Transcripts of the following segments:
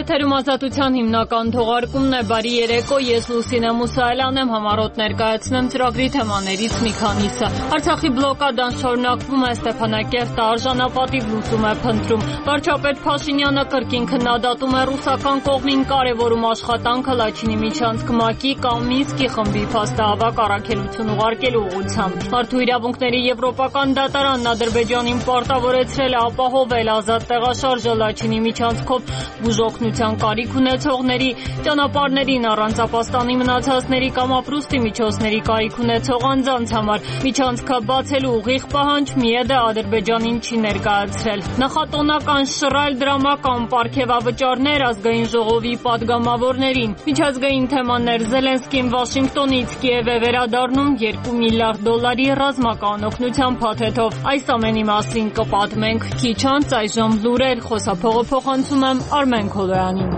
Եթերում ազատության հիմնական թողարկումն է, բարի երեկո, ես Լուսինե Մուսայելյան եմ, համառոտ ներկայացնեմ ծրագրի թեմաներից մի քանիսը։ Արցախի բլոկադան շարունակվում է, Ստեփանակերտը արժանապատիվ լուծում է փնտրում։ Վարչապետ Փաշինյանը կրկին քննադատում է ռուսական կողմին կարևորում աշխատանքը Լաչինի միջանցք ՄԱԿ-ի կամ Մինսկի խմբի փաստահավաք առաքելություն ուղարկելու ուղղությամբ։ Մարդու իրավունքների եվրոպական դատարանն Ադրբեջանին պարտավորեցրել է ապահովել ազատ տեղաշարժը Լաչինի միջանցքով բուժօգնության կարիք ունեցողների, ճանապարհներին առանց ապաստանի մնացածների կամ ապրուստի միջոցների կարիք ունեցող անձանց համար։ Միջանցքը բացելու ուղիղ պահանջ ՄԻԵԴ-ը Ադրբեջանին չի ներկայացրել։ Նախատոնական շռայլ դրամական պարգևավճարներ ազգային ժողովի պատգամավորներին։ Միջազգային թեմաներ Զելենսկին Վաշինգտոնից Կիև է վերադառնում $2 միլիարդ ռազմական օգնության փաթեթով։ Այս ամենի մասին կպատմենք քիչ անց, այժմ լուրեր, խոսափողը փոխանցում եմ Արմեն Քոլոյանին։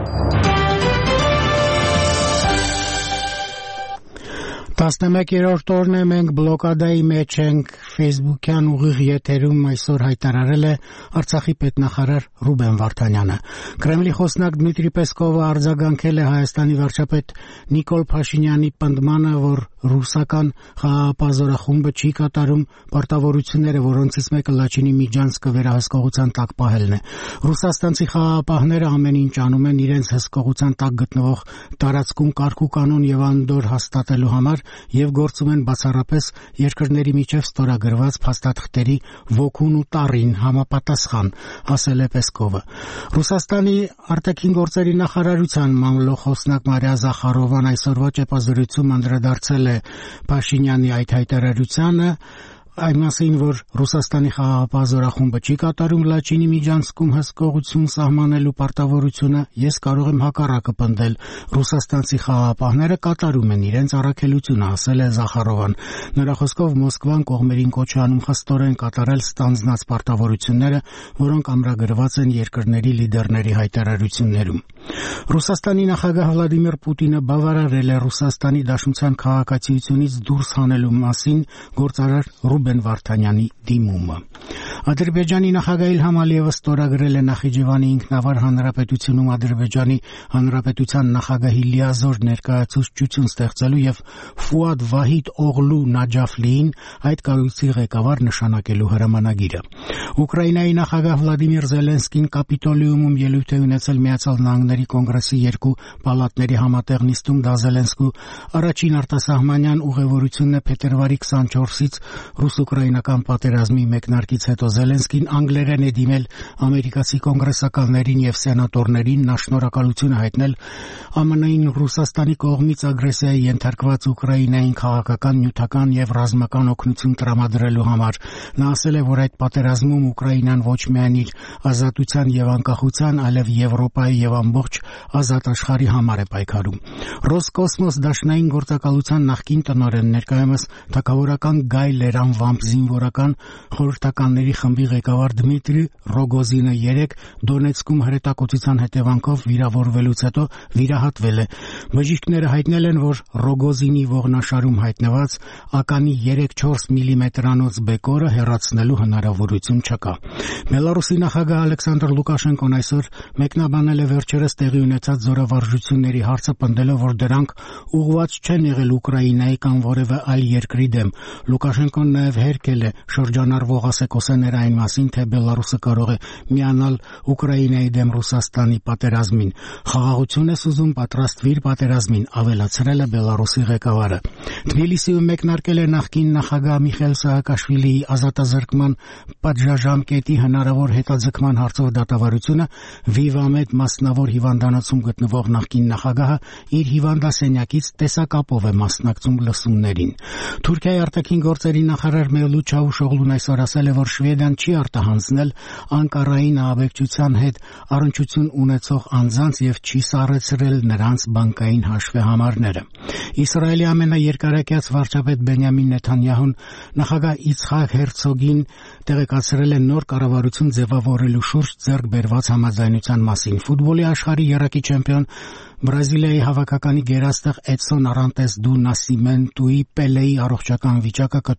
11-րդ օրն է, մենք բլոկադայի մեջ ենք, Facebook-յան ուղիղ եթերում այսօր հայտարարել է Արցախի պետնախարար Ռուբեն Վարդանյանը։ Կրեմլի խոսնակ Դմիտրի Պեսկովը արձագանքել է Հայաստանի վարչապետ Նիկոլ Փաշինյանի պնդմանը, որ ռուսական խաղաղապահ չի կատարում պարտավորությունները, որոնցից մեկը Լաչինի միջանցքը վերահսկողության տակ պահելն է։ Ռուսաստանցի խաղաղապահները ամեն ինչ անում են իրենց հսկողության տակ գտնվող տարածքում կարգուկանոն եւ անդոր հաստատելու համար եւ գործում են բացառապես երկրների միջև ստորագրված փաստաթղթերի ոգուն ու տառին համապատասխան, ասել է Պեսկովը։ Ռուսաստանի արտաքին գործերի նախարարության մամլոխոսնակ Մարիա Զախարովան այսօրվա ճեպազրույցում անդրադարձել է Փաշինյանի այդ հայտարարությանը, այն մասին, որ Ռուսաստանի խաղաղապահ զորախումբը չի կատարում Լաչինի միջանցքում հսկողություն սահմանելու պարտավորությունը, ես կարող եմ հակառակը պնդել։ Ռուսաստանցի խաղաղապահները կատարում են իրենց առաքելությունը, ասել է Զախարովան։ Նրա խոսքով Մոսկվան կողմերին կոչ է անում խստորեն կատարել ստանձնած պարտավորությունները, որոնք ամրագրված են երկրների լիդերների հայտարարություններում։ Ռուսաստանի նախագահ Վլադիմիր Պուտինը բավարարել է Ռուսաստանի Դաշնության քաղաքացիությունից դուրս հանելու մասին գործարար Ռուբեն Վարդանյանի դիմումը։ Ադրբեջանի նախագահ Իլհամ Ալիևը ստորագրել է Նախիջևանի ինքնավար հանրապետությունում Ադրբեջանի հանրապետության նախագահի լիազոր ներկայացուցչություն ստեղծելու եւ Ֆուադ Վահիդ Օղլու Նաջաֆլիին այդ կառույցի ղեկավար նշանակելու հրամանագիրը։ Ուկրաինայի նախագահ Վլադիմիր Զելենսկին Կապիտոլիումում ելույթ է ունեցել Միացյալ Նահանգների կոնգրեսի երկու պալատների համատեղ նիստում, դա Զելենսկու առաջին արտասահմանյան ուղևորությունն է փետրվարի 24-ից ռուս-ուկրաինական պատերազմի մեկնարկից հետո։ Զելենսկին անգլերեն է դիմել ամերիկացի կոնգրեսականներին եւ սենատորներին, նա շնորհակալություն հայտնել ԱՄՆ-ին Ռուսաստանի կողմից ագրեսիայի ենթարկված Ուկրաինային քաղաքական, նյութական եւ ռազմական օգնություն տրամադրելու համար։ Նա ասել է, որ այդ պատերազմում Ուկրաինան ոչ միայն իր ազատության եւ անկախության, այլև Եվրոպայի եւ ամբողջ ազատ աշխարհի համար է պայքարում։ Ռոսկոսմոս դաշնային գործակալության նախկին տնօրեն, ներկայումս թագավորական Գայ Լերան-Վամպ զինվորական խորհրդականների խմբի ղեկավար Դմիտրի Ռոգոզինը 3 Դոնեցկում հրետակոծության հետևանքով վիրավորվելուց հետո վիրահատվել է։ Բժիշկները հայտնել են, որ Ռոգոզինի ողնաշարում հայտնված ականի 3-4 մմ-անոց բեկորը հեռացնելու հնարավորություն չկա։ Բելարուսի նախագահ Ալեքսանդր Լուկաշենկոն այսօր մեկնաբանել է վերջերս տեղի ունեցած զորավարժությունների հարցը, պնդելով, որ դրանք ուղղված չեն եղել Ուկրաինայի կամ որևէ այլ երկրի դեմ։ Լուկաշենկոն նաև հերքել է շրջանառվող ասեկոսեներ այն մասին, թե Բելարուսը կարող է միանալ Ուկրաինայի դեմ Ռուսաստանի պատերազմին։ Խաղաղություն է ուզում, պատրաստվիր պատերազմին, ավելացրել է Բելարուսի ղեկավարը։ Թբիլիսիում մեկնարկել է նախկին նախագահ Միխայիլ Սահակաշվիլիի ազատազրկման պատժամկետի հնարավոր հետաձգման հարցով դատավարությունը Վիվամեդ մասնավոր հիվանդանոցում գտնվող նախկին նախագահը իր հիվանդասենյակից տեսակապով է մասնակցում լսումներին։ Թուրքիայի արտաքին գործերի նախարար Մևլութ Չավուշօղլուն այսօր ասել է, որ Շվեդիան չի արտահանձնել Անկարային ահաբեկչության հետ առնչություն ունեցող անձանց եւ չի սառեցրել նրանց բանկային հաշվեհամարները։ Իսրայելի ամենաերկարակյաց վարչապետ Բենյամին Նեթանյահուն նախագահ Իցխակ Հերցոգին տեղեկացրել է նոր կառավարություն ձևավորելու շուրջ ձեռք բերված համաձայնության մասին։ Ֆուտբոլի աշխարհի եռակի չեմպիոն Բրազիլիայի հավաքականի գերաստղ Էդսոն Արանտես դու Նասիմենտուի Պելեի առողջական վիճակը կտրուկ վատ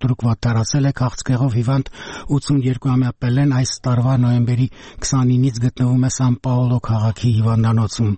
արդարացել է քաղցկեղով հիվանդ 82-ամյա Պելեն այս տարվա նոյեմբերի 29-ից գտնվում է Սան Պաոլո քաղաքի հիվանդանոցում։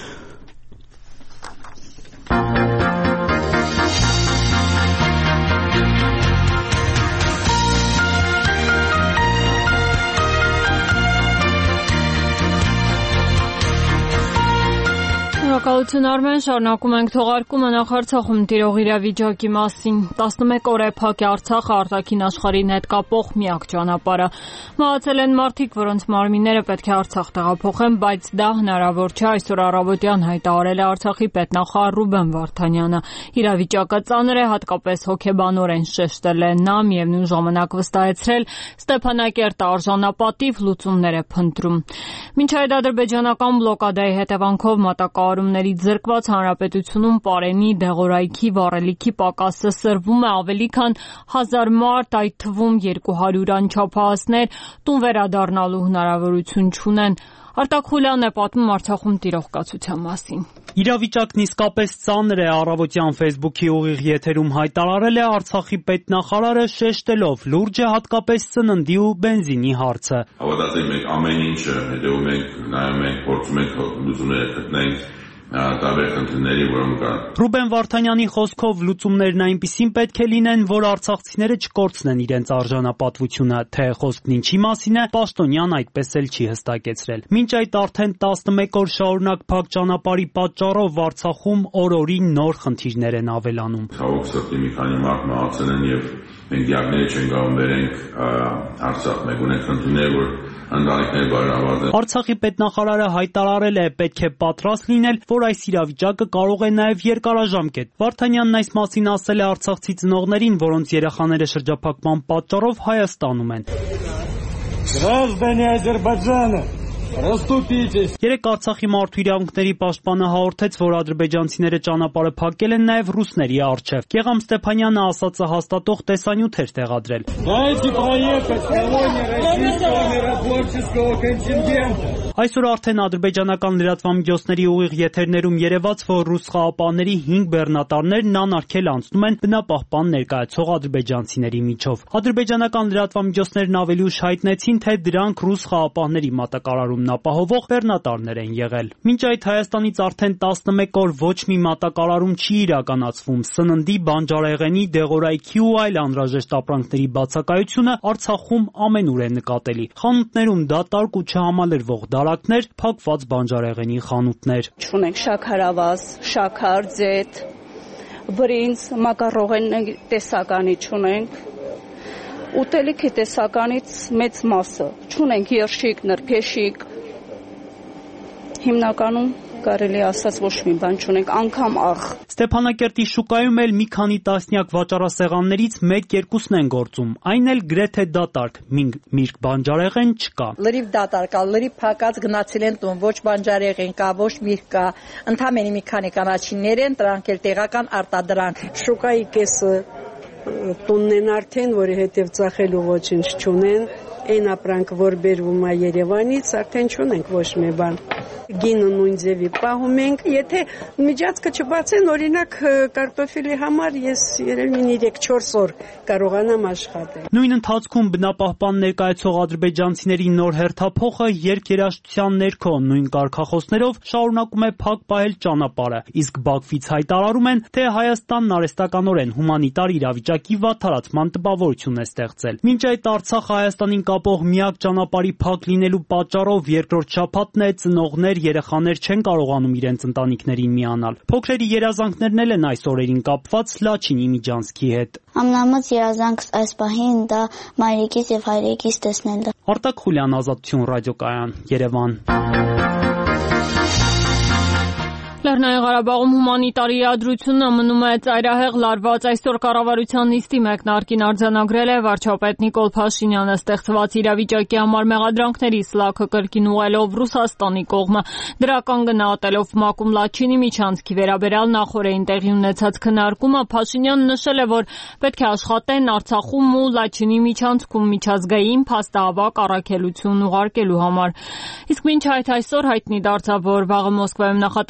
Շնորհակալություն Արմեն, շարունակում ենք թողարկումը նախ Արցախում տիրող իրավիճակի մասին։ 11 օր է փակ է Արցախը արտաքին աշխարհին հետ կապող միակ ճանապարհը։ Մահացել են մարդիկ, որոնց մարմինները պետք է Արցախ տեղափոխեն, բայց դա հնարավոր չէ, այսօր առավոտյան հայտարարել է Արցախի պետնախարար Ռուբեն Վարդանյանը։ Իրավիճակը ծանր է, հատկապես հոգեբանորեն շեշտել է նա, միևնույն ժամանակ վստահեցրել Ստեփանակերտը արժանապատիվ լուծումներ է փնտրում։ Մինչ այդ ադրբեջանական բլոկադայի հետևանքով մատակարարումներից զրկված հանրապետությունում Պարենի, Դեղորայքի, Վառելիքի պակասը սրվում է ավելի քան 1000 մարդ, այդ թվում 200 անչափահասներ տուն վերադառնալու հնարավորություն չունեն։ Արտակ Խուլյանն է պատմում Արցախում տիրող կացության մասին։ Իրավիճակն իսկապես ծանր է, առավոտյան Facebook-ի ուղիղ եթերում հայտարարել է Արցախի պետնախարարը, շեշտելով լուրջ է հատկապես սննդի ու բենզինի հարցը։ Հավատացեք, մենք ամեն ինչը հետևում ենք, նայում ենք, փորձում ենք լուծումներ գտնել տարբեր խնդիրների, որոնք կան։ Ռուբեն Վարդանյանի խոսքով լուծումներն այնպիսին պետք է լինեն, որ արցախցիները չկորցնեն իրենց արժանապատվությունը, թե խոսքն ինչի մասին է, պաշտոնյան այդպես էլ չի հստակեցրել։ Մինչ այդ արդեն 11 օր շարունակ փակ ճանապարհի պատճառով Արցախում օր-օրի նոր խնդիրներ են ավելանում։ Ցավոք սրտի մի քանի մարդ մահացել են եւ մենք դիագնոզ չենք կարող վերենք Արցախ, մենք ունենք խնդիրներ, որ ընտանիքներ բարելաված են։ Արցախի պետնախարարը հայտարարել է, պետք է պատրաստ լինել, որ այս իրավիճակը կարող է նաև երկարաժամկետ։ Վարդանյանն այս մասին ասել է արցախցի ծնողներին, որոնց երեխաները շրջափակման պատճառով Հայաստանում են։ Граждане Азербайджана, Ռստուպիցես։ Երեք Արցախի մարդու իրավունքների պաշտպանը հաղորդեց, որ ադրբեջանցիները ճանապարհը փակել են նաև ռուսների առջև։ Գեգամ Ստեփանյանը ասածը հաստատող տեսանյութ էր տեղադրել։ Дайте проехать колонне российского миротворческого контингента։ Այսօր արդեն ադրբեջանական լրատվամիջոցների ուղիղ եթերներում երևաց, որ ռուս խաղապահների 5 բեռնատարներն անարգել անցնում են բնապահպան ներկայացող ադրբեջանցիների միջով։ Ադրբեջանական լրատվամիջոցներն ավելի ուշ հայտնեցին, թե դրանք ռուս խաղապահների մատակարարումն ապահովող բեռնատարներ են եղել։ Մինչ այդ Հայաստանից արդեն 11 օր ոչ մի մատակարարում չի իրականացվում։ Սննդի, բանջարեղենի, դեղորայքի ու այլ անհրաժեշտ ապրանքների բացակայությունը Արցախում ամենուր է նկատելի։ Խանութներում դատարկ ու չհամալրվող դարակներ, փակված բանջարեղենի խանութներ։ Չունենք շաքարավազ, շաքար, ձեթ, բրինձ, մակարոնի տեսականի չունենք։ Ուտելիքի տեսականից մեծ մասը չունենք երշիկ, նրբեշիկ։ Հիմնականում կարելի ասած ոչ մի բան չունենք, անգամ աղ։ Ստեփանակերտի շուկայում էլ մի քանի տասնյակ վաճառասեղաններից 1-2-ն են գործում, այն էլ գրեթե դատարկ, միրգ բանջարեղեն չկա։ Լրիվ դատարկ կա, լրիվ փակած գնացել են տուն, ոչ բանջարեղեն կա, ոչ միրգ կա, ընդամենը մի քանի կանաչիներ են, դրանք էլ տեղական արտադրանք։ Շուկայի կեսը տունն են արդեն, որի հետև ծախելու ոչինչ չունեն, այն ապրանք, որ բերվում է Երևանից, արդեն չունենք ոչ մի բան։ Գինը նույն ձևի պահում ենք, եթե միջածքը չբացեն, օրինակ կարտոֆիլի համար ես երևի 3-4 օր կարողանամ աշխատել։ Նույն ընթացքում բնապահպան ներկայացող ադրբեջանցիների նոր հերթափոխը երկերաշտության ներքո նույն կարգախոսներով շարունակում է փակ պահել ճանապարհը, իսկ Բաքվից հայտարարում են, թե Հայաստանն արհեստականորեն հումանիտար իրավիճակի վատթարացման տպավորություն է ստեղծել։ Մինչ այդ Արցախը Հայաստանին կապող միակ ճանապարհի փակ լինելու պատճառով երկրորդ շաբաթն է ծնողներ երեխաներ չեն կարողանում իրենց ընտանիքներին միանալ։ Փոքրերի երազանքներն էլ են այս օրերին կապված Լաչինի Միջանցքի հետ։ Ամենամեծ երազանքս այս պահին դա մայրիկից եւ հայրիկից տեսնելն է։ Արտակ Խուլյան, Ազատություն ռադիոկայան, Երևան։ Լեռնային Ղարաբաղում հումանիտար իրադրությունը մնում է ծայրահեղ լարված։ Այսօր կառավարության նիստի մեկնարկին արձանագրել է վարչապետ Նիկոլ Փաշինյանը ստեղծված իրավիճակի համար մեղադրանքների սլաքը կրկին ուղղելով Ռուսաստանի կողմը։ Դրական գնահատելով Մակում Լաչինի միջանցքի վերաբերյալ նախորդին տեղի ունեցած քննարկումը, Փաշինյանը նշել է, որ պետք է աշխատեն Արցախում ու Լաչինի միջանցքում միջազգային փաստահավաք առաքելություն ուղարկելու համար։ Իսկ մինչ այդ այսօր հայտնի դարձավ, որ վաղը Մոսկվայում նախատեսված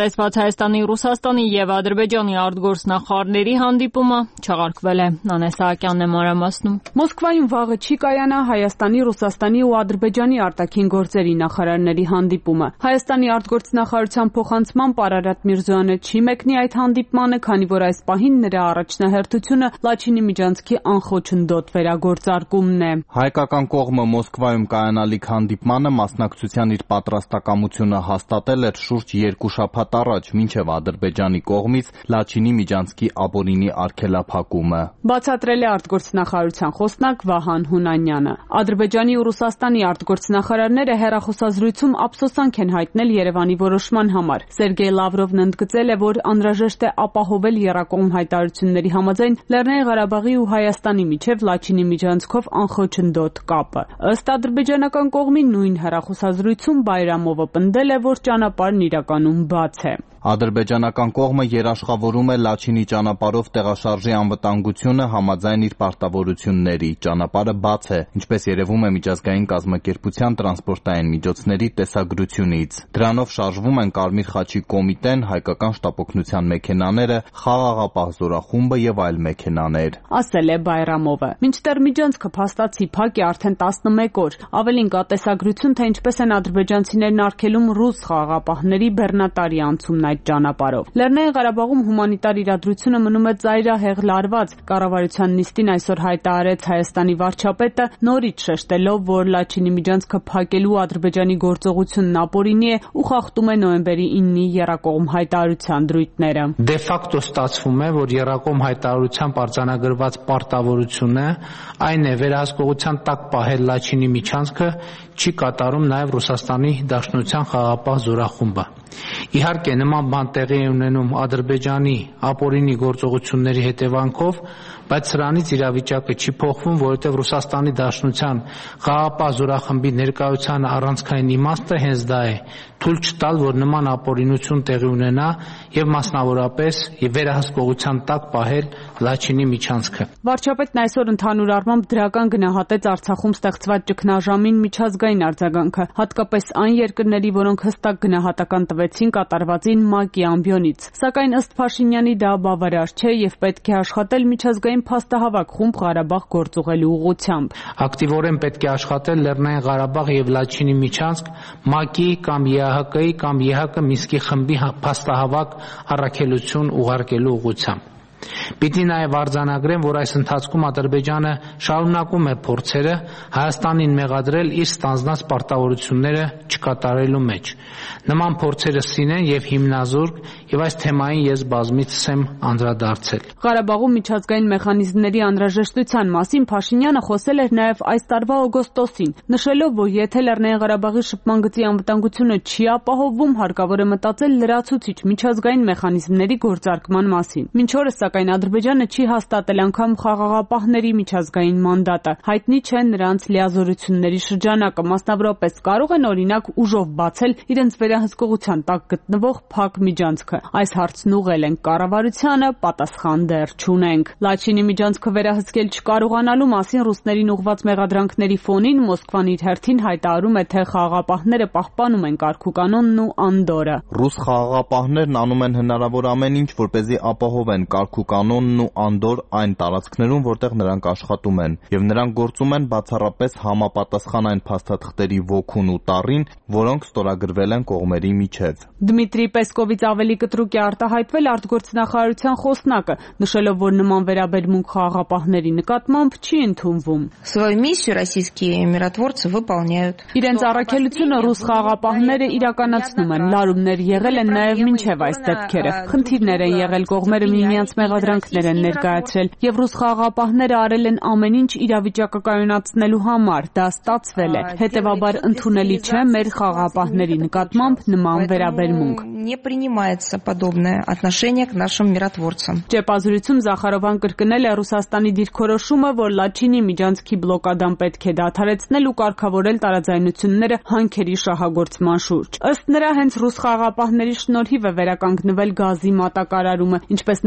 Հայաստանի, Ռուսաստանի եւ Ադրբեջանի արտգործնախարարների հանդիպումը չեղարկվել է։ Նանե Սահակյանն է մանրամասնում։ Մոսկվայում վաղը չի կայանա Հայաստանի, Ռուսաստանի ու Ադրբեջանի արտաքին գործերի նախարարների հանդիպումը։ Հայաստանի արտգործնախարարության փոխանցմամբ Արարատ Միրզոյանը չի մեկնի այդ հանդիպմանը, քանի որ այս պահին նրա առաջնահերթությունը Լաչինի միջանցքի անխոչնդոտ վերագործարկումն է։ Հայկական կողմը Մոսկվայում կայանալիք հանդիպմանը մասնակցության իր պատրաստակամությունը հաստատել էր շուրջ 2 շաբաթ առաջ, մինչև Ադրբեջանի կողմից Լաչինի միջանցքի ապօրինի արգելափակումը։ Բացատրել է արտգործնախարարության խոսնակ Վահան Հունանյանը։ Ադրբեջանի ու Ռուսաստանի արտգործնախարարները հեռախոսազրույցում ափսոսանք են հայտնել Երևանի որոշման համար։ Սերգեյ Լավրովն ընդգծել է, որ անհրաժեշտ է ապահովել եռակողմ հայտարարությունների համաձայն Լեռնային Ղարաբաղի ու Հայաստանի միջև Լաչինի միջանցքով անխոչնդոտ կապը։ Ըստ ադրբեջանական կողմի նույն հեռախոսազրույցում Բայրամովը պնդել է, որ ճանապարհն իրականում բաց է։ Ադրբեջանական կողմը երաշխավորում է Լաչինի ճանապարհով տեղաշարժի անվտանգությունը համաձայն իր պարտավորությունների։ Ճանապարհը բաց է, ինչպես երևում է միջազգային կազմակերպության տրանսպորտային միջոցների տեսագրությունից։ Դրանով շարժվում են Կարմիր խաչի կոմիտեն, հայկական շտապօգնության մեքենաները, Խաղաղապահ զորախումբը եւ այլ մեքենաներ։ Ասել է Բայրամովը։ Մինչդեռ միջանցքը փաստացի փակ է արդեն 11 օր։ Ավելին կա տեսագրություն, թե ինչպես են ադրբեջանցիներն արգելում ռուս խաղաղապահների բեռնատարի անցումն այդ ճանապարհով։ Լեռնային Ղարաբաղում հումանիտար իրադրությունը մնում է ծայրահեղ լարված։ Կառավարության նիստին այսօր հայտարարեց Հայաստանի վարչապետը, նորից շեշտելով, որ Լաչինի միջանցքը փակելու Ադրբեջանի գործողությունն ապօրինի է ու խախտում է նոյեմբերի 9-ի եռակողմ հայտարարության դրույթները։ Դե ֆակտո ստացվում է, որ եռակողմ հայտարարությամբ արձանագրված պարտավորությունը այն է վերահսկողության տակ պահել Լաչինի միջանցքը չի կատարում նաև Ռուսաստանի Դաշնության խաղաղապահ զորախումբը։ Իհարկե նման բան տեղի է ունենում Ադրբեջանի ապօրինի գործողությունների հետևանքով, բայց սրանից իրավիճակը չի փոխվում, որովհետև Ռուսաստանի Դաշնության խաղաղապահ զորախմբի ներկայության առանցքային իմաստը հենց դա է՝ թույլ չտալ, որ նման ապօրինություն տեղի ունենա եւ մասնավորապես վերահսկողության տակ պահել Լաչինի միջանցքը։ Վարչապետն այսօր ընդհանուր առմամբ դրական գնահատեց Արցախում ստեղծված ճգնաժամին միջազգային արձագանքը, հատկապես այն երկրների, որոնք հստակ գնահատական տվեցին կատարվածին ՄԱԿ-ի ամբիոնից։ Սակայն ըստ Փաշինյանի դա բավարար չէ եւ պետք է աշխատել միջազգային փաստահավաք խումբ Ղարաբաղ գործուղելու ուղղությամբ։ Ակտիվորեն պետք է աշխատել Լեռնային Ղարաբաղ եւ Լաչինի միջանցք ՄԱԿ-ի կամ ԵԱՀԿ-ի կամ ԵՀԿ Մինսկի խմբի փաստահավաք առաքելություն ուղարկելու ուղղությամբ։ Պիտի նաև արձանագրեմ, որ այս ընթացքում Ադրբեջանը շարունակում է փորձերը Հայաստանին մեղադրել իր ստանձնած պարտավորությունները չկատարելու մեջ։ Նման փորձերը սին են եւ հիմնազուրկ, եւ այս թեմային ես բազմիցս եմ անդրադարձել։ Ղարաբաղում միջազգային մեխանիզմների անհրաժեշտության մասին Փաշինյանը խոսել էր նաև այս տարվա օգոստոսին, նշելով, որ եթե Լեռնային Ղարաբաղի շփման գծի անվտանգությունը չի ապահովվում, հարկավոր է մտածել լրացուցիչ միջազգային մեխանիզմների գործարկման մասին։ Մինչ օրս սակայն Ադրբեջանը չի հաստատել անգամ խաղաղապահների միջազգային մանդատը։ Հայտնի չէ նրանց լիազորությունների շրջանակը, մասնավորապես կարող են օրինակ ուժով բացել իրենց վերահսկողության տակ գտնվող փակ միջանցքը։ Այս հարցն ուղղել ենք կառավարությանը, պատասխան դեռ չունենք։ Լաչինի միջանցքը վերահսկել չկարողանալու մասին ռուսներին ուղղված մեղադրանքների ֆոնին Մոսկվան իր հերթին հայտարարում է, թե խաղաղապահները պահպանում են կարգուկանոնն ու անդորը։ Ռուս խաղաղապահներն անում են հնարավոր ամեն ինչ, որպեսզի ապահովեն կարգուկանոնն ու անդոր այն տարածքներում, որտեղ նրանք աշխատում են, եւ նրանք գործում են բացառապես համապատասխան այն փաստաթղթերի ոգուն ու տառին, որոնք ստորագրվել են կողմերի միջև։ Դմիտրի Պեսկովից ավելի կտրուկ է արտահայտվել արտգործնախարարության խոսնակը, նշելով, որ նման վերաբերմունք խաղաղապահների նկատմամբ չի ընդունվում։ Свою миссию российские миротворцы выполняют. Իրենց առաքելությունը ռուս խաղաղապահները իրականացնում են։ Լարումներ եղել են նաև մինչև այս դեպքերը։ Խնդիրներ են եղել, կողմերը միմյանց մեղադրանքներ են ներկայացրել, եւ ռուս խաղաղապահները արել են ամեն ինչ իրավիճակը կայունացնելու համար։ Դա ստացվել է։ Հետևաբար ընդունելի չէ մեր խաղաղապահների նկատմամբ նման վերաբերմունք։ Не принимается подобное отношение к нашим миротворцам. Ճեպազրույցում Զախարովան կրկնել է Ռուսաստանի դիրքորոշումը, որ Լաչինի միջանցքի բլոկադան պետք է դադարեցնել ու կարգավորել տարաձայնությունները հանքերի շահագործման շուրջ։ Ըստ նրա, հենց ռուս խաղաղապահների շնորհիվ է վերականգնվել գազի մատակարարումը, ինչպես նաև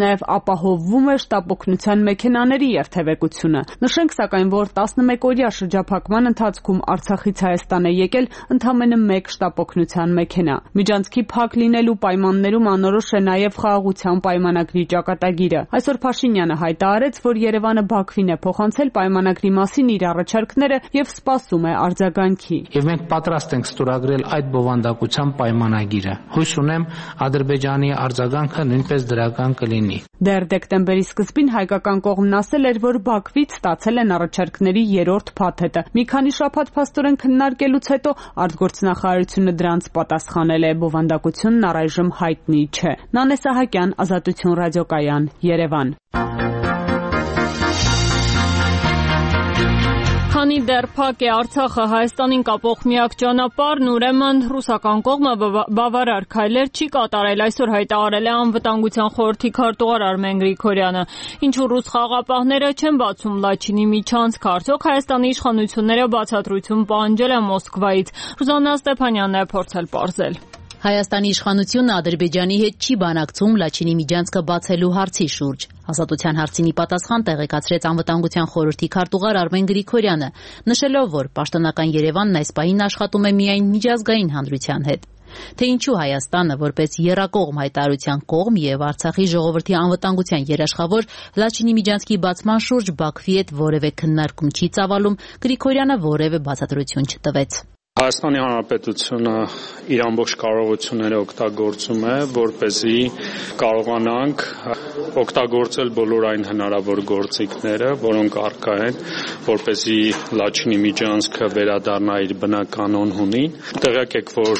ապահովվում է շտապօգնության մեքենաների երթևեկությունը։ Նշենք սակայն, որ 11-օրյա շրջափակման ընթացքում Արցախից Հայաստան է եկել ընդամենը 1 շտապօգնության մեքենա։ Միջանցքի փակ լինելու պայմաններում անորոշ է նաև խաղաղության պայմանագրի ճակատագիրը։ Այսօր Փաշինյանը հայտարարեց, որ Երևանը Բաքվին է փոխանցել պայմանագրի մասին իր առաջարկները եւ սպասում է արձագանքի։ Եվ մենք պատրաստ ենք ստորագրել այդ բովանդակության պայմանագիրը։ Հույս ունեմ Ադրբեջանի արձագանքը նույնպես դրական կլինի։ Դեռ դեկտեմբերի սկզբին հայկական կողմն ասել էր, որ Բաքվից ստացել են առաջարկների 3-րդ փաթեթը։ Մի քանի շաբաթ փաստորեն քննարկելուց հետո արտգործնախարարությունը դրանց պատասխանել է։ Բովանդակությունն առայժմ հայտնի չէ։ Նանե Սահակյան, Ազատություն ռադիոկայան, Երևան։ Քանի դեռ փակ է Արցախը Հայաստանին կապող միակ ճանապարհն, ուրեմն ռուսական կողմը բավարար քայլեր չի կատարել, այսօր հայտարարել է Անվտանգության խորհրդի քարտուղար Արմեն Գրիգորյանը։ Ինչու ռուս խաղաղապահները չեն բացում Լաչինի միջանցքը, արդյոք Հայաստանի իշխանությունները բացատրություն պահանջել են Մոսկվայից։ Ռուզաննա Ստեփանյանն է փորձել պարզել։ Հայաստանի իշխանությունը Ադրբեջանի հետ չի բանակցում Լաչինի միջանցքը բացելու հարցի շուրջ։ Ազատության հարցինի պատասխան տեղեկացրեց Անվտանգության խորհրդի քարտուղար Արմեն Գրիգորյանը, նշելով, որ պաշտոնական Երևանն այս պահին աշխատում է միայն միջազգային հանրության հետ։ Թե ինչու Հայաստանը որպես եռակողմ հայտարարության կողմ եւ Արցախի ժողովրդի անվտանգության երաշխավոր Լաչինի միջանցքի բացման շուրջ Բաքվի հետ որևէ քննարկում չի ծավալում, Գրիգորյանը որևէ բացատրություն չտվեց։ Հայաստանի Հանրապետությունը իր ամբողջ կարողությունները օգտագործում է, որպեսզի կարողանանք օգտագործել բոլոր այն հնարավոր գործիքները, որոնք առկա են, որպեսզի Լաչինի միջանցքը վերադառնա իր բնականon հունին։ Տեղյակ եք, որ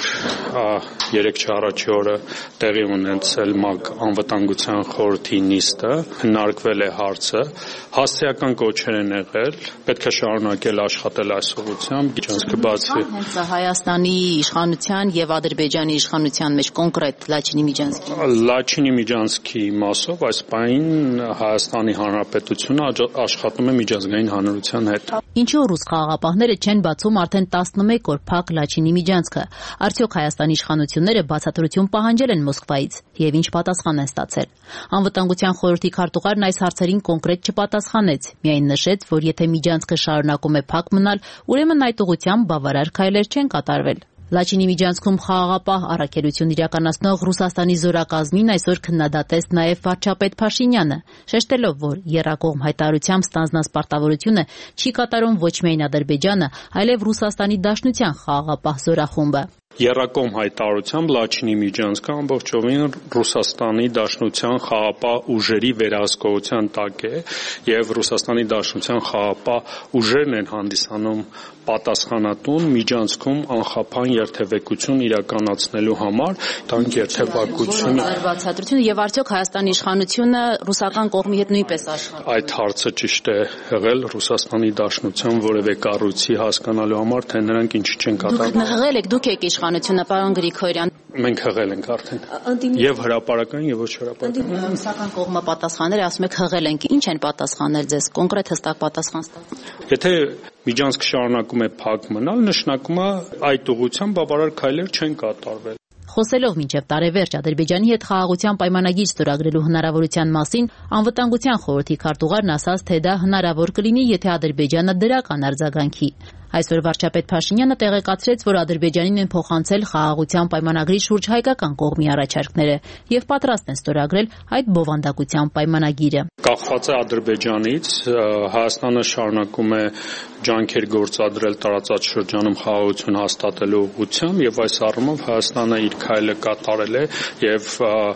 3 առաջի օրը տեղի ունեցել ՄԱԿ Անվտանգության խորհրդի նիստը, քննարկվել է հարցը, հասցեական կոչեր են եղել, պետք է շարունակել աշխատել այս ուղղությամբ, միջանցքը բացվի։ Հայաստանի իշխանության եւ Ադրբեջանի իշխանության մեջ կոնկրետ Լաչինի միջանցքի։ Լաչինի միջանցքի մասով այս պահին Հայաստանի Հանրապետությունը աշխատում է միջազգային հանրության հետ։ Ինչու ռուս խաղաղապահները չեն բացում արդեն 11 օր փակ Լաչինի միջանցքը։ Արդյոք Հայաստանի իշխանությունները բացատրություն պահանջել են Մոսկվայից եւ ինչ պատասխան են ստացել։ Անվտանգության խորհրդի քարտուղարն այս հարցերին կոնկրետ չպատասխանեց, միայն նշեց, որ եթե միջանցքը շարունակում է փակ մնալ, ուրեմն այդ ուղղությամբ բավարար քայլեր չեն կատարվել։ Լաչինի միջանցքում խաղաղապահ առաքելություն իրականացնող Ռուսաստանի զորակազմին այսօր քննադատեց նաև վարչապետ Փաշինյանը, շեշտելով, որ եռակողմ հայտարարությամբ ստանձնած պարտավորությունը չի կատարում ոչ միայն Ադրբեջանը, այլև Ռուսաստանի Դաշնության խաղաղապահ զորախումբը։ Եռակողմ հայտարարությամբ Լաչինի միջանցքը ամբողջովին Ռուսաստանի Դաշնության խաղաղապահ ուժերի վերահսկողության տակ է եւ Ռուսաստանի Դաշնության խաղաղապահ ուժերն են հանդիսանում պատասխանատուն միջանցքում անխափան երթևեկություն իրականացնելու համար, տանկ երթևեկությունը բացատրությունը եւ արդյոք Հայաստանի իշխանությունը ռուսական կողմի հետ նույնպես աշխատում։ Այդ հարցը ճիշտ է եղել Ռուսաստանի Դաշնության որևէ կառույցի հասկանալու համար, թե նրանք ինչ չեն կատարում։ Դուք հղել եք, դուք եք իշխանությունը, պարոն Գրիգորյան։ Մենք հղել ենք արդեն։ Եվ հրապարական, եւ ոչ հրապարական։ Ռուսական կողմը պատասխանել է, ասում եք հղել ենք։ Ինչ են պատասխանել ձեզ, կոնկրետ հստակ պատասխան ստացել։ Եթե միջանցքը շարունակում է փակ մնալ, նշանակում է այդ ուղղությամբ բավարար քայլեր չեն կատարվել։ Խոսելով մինչև տարեվերջ Ադրբեջանի հետ խաղաղության պայմանագիր ստորագրելու հնարավորության մասին, Անվտանգության խորհրդի քարտուղարն ասաց, թե դա հնարավոր կլինի, եթե Ադրբեջանը դրական արձագանքի։ Այսօր վարչապետ Փաշինյանը տեղեկացրեց, որ Ադրբեջանին են փոխանցել խաղաղության պայմանագրի շուրջ հայկական կողմի առաջարկները եւ պատրաստ են ստորագրել այդ բովանդակության պայմանագիրը։ Կախված է Ադրբեջանից, Հայաստանը շարունակում է ջանքեր գործադրել տարածաշրջանում խաղաղություն հաստատելու ուղղությամբ եւ այս առումով Հայաստանը իր քայլը կատարել է եւ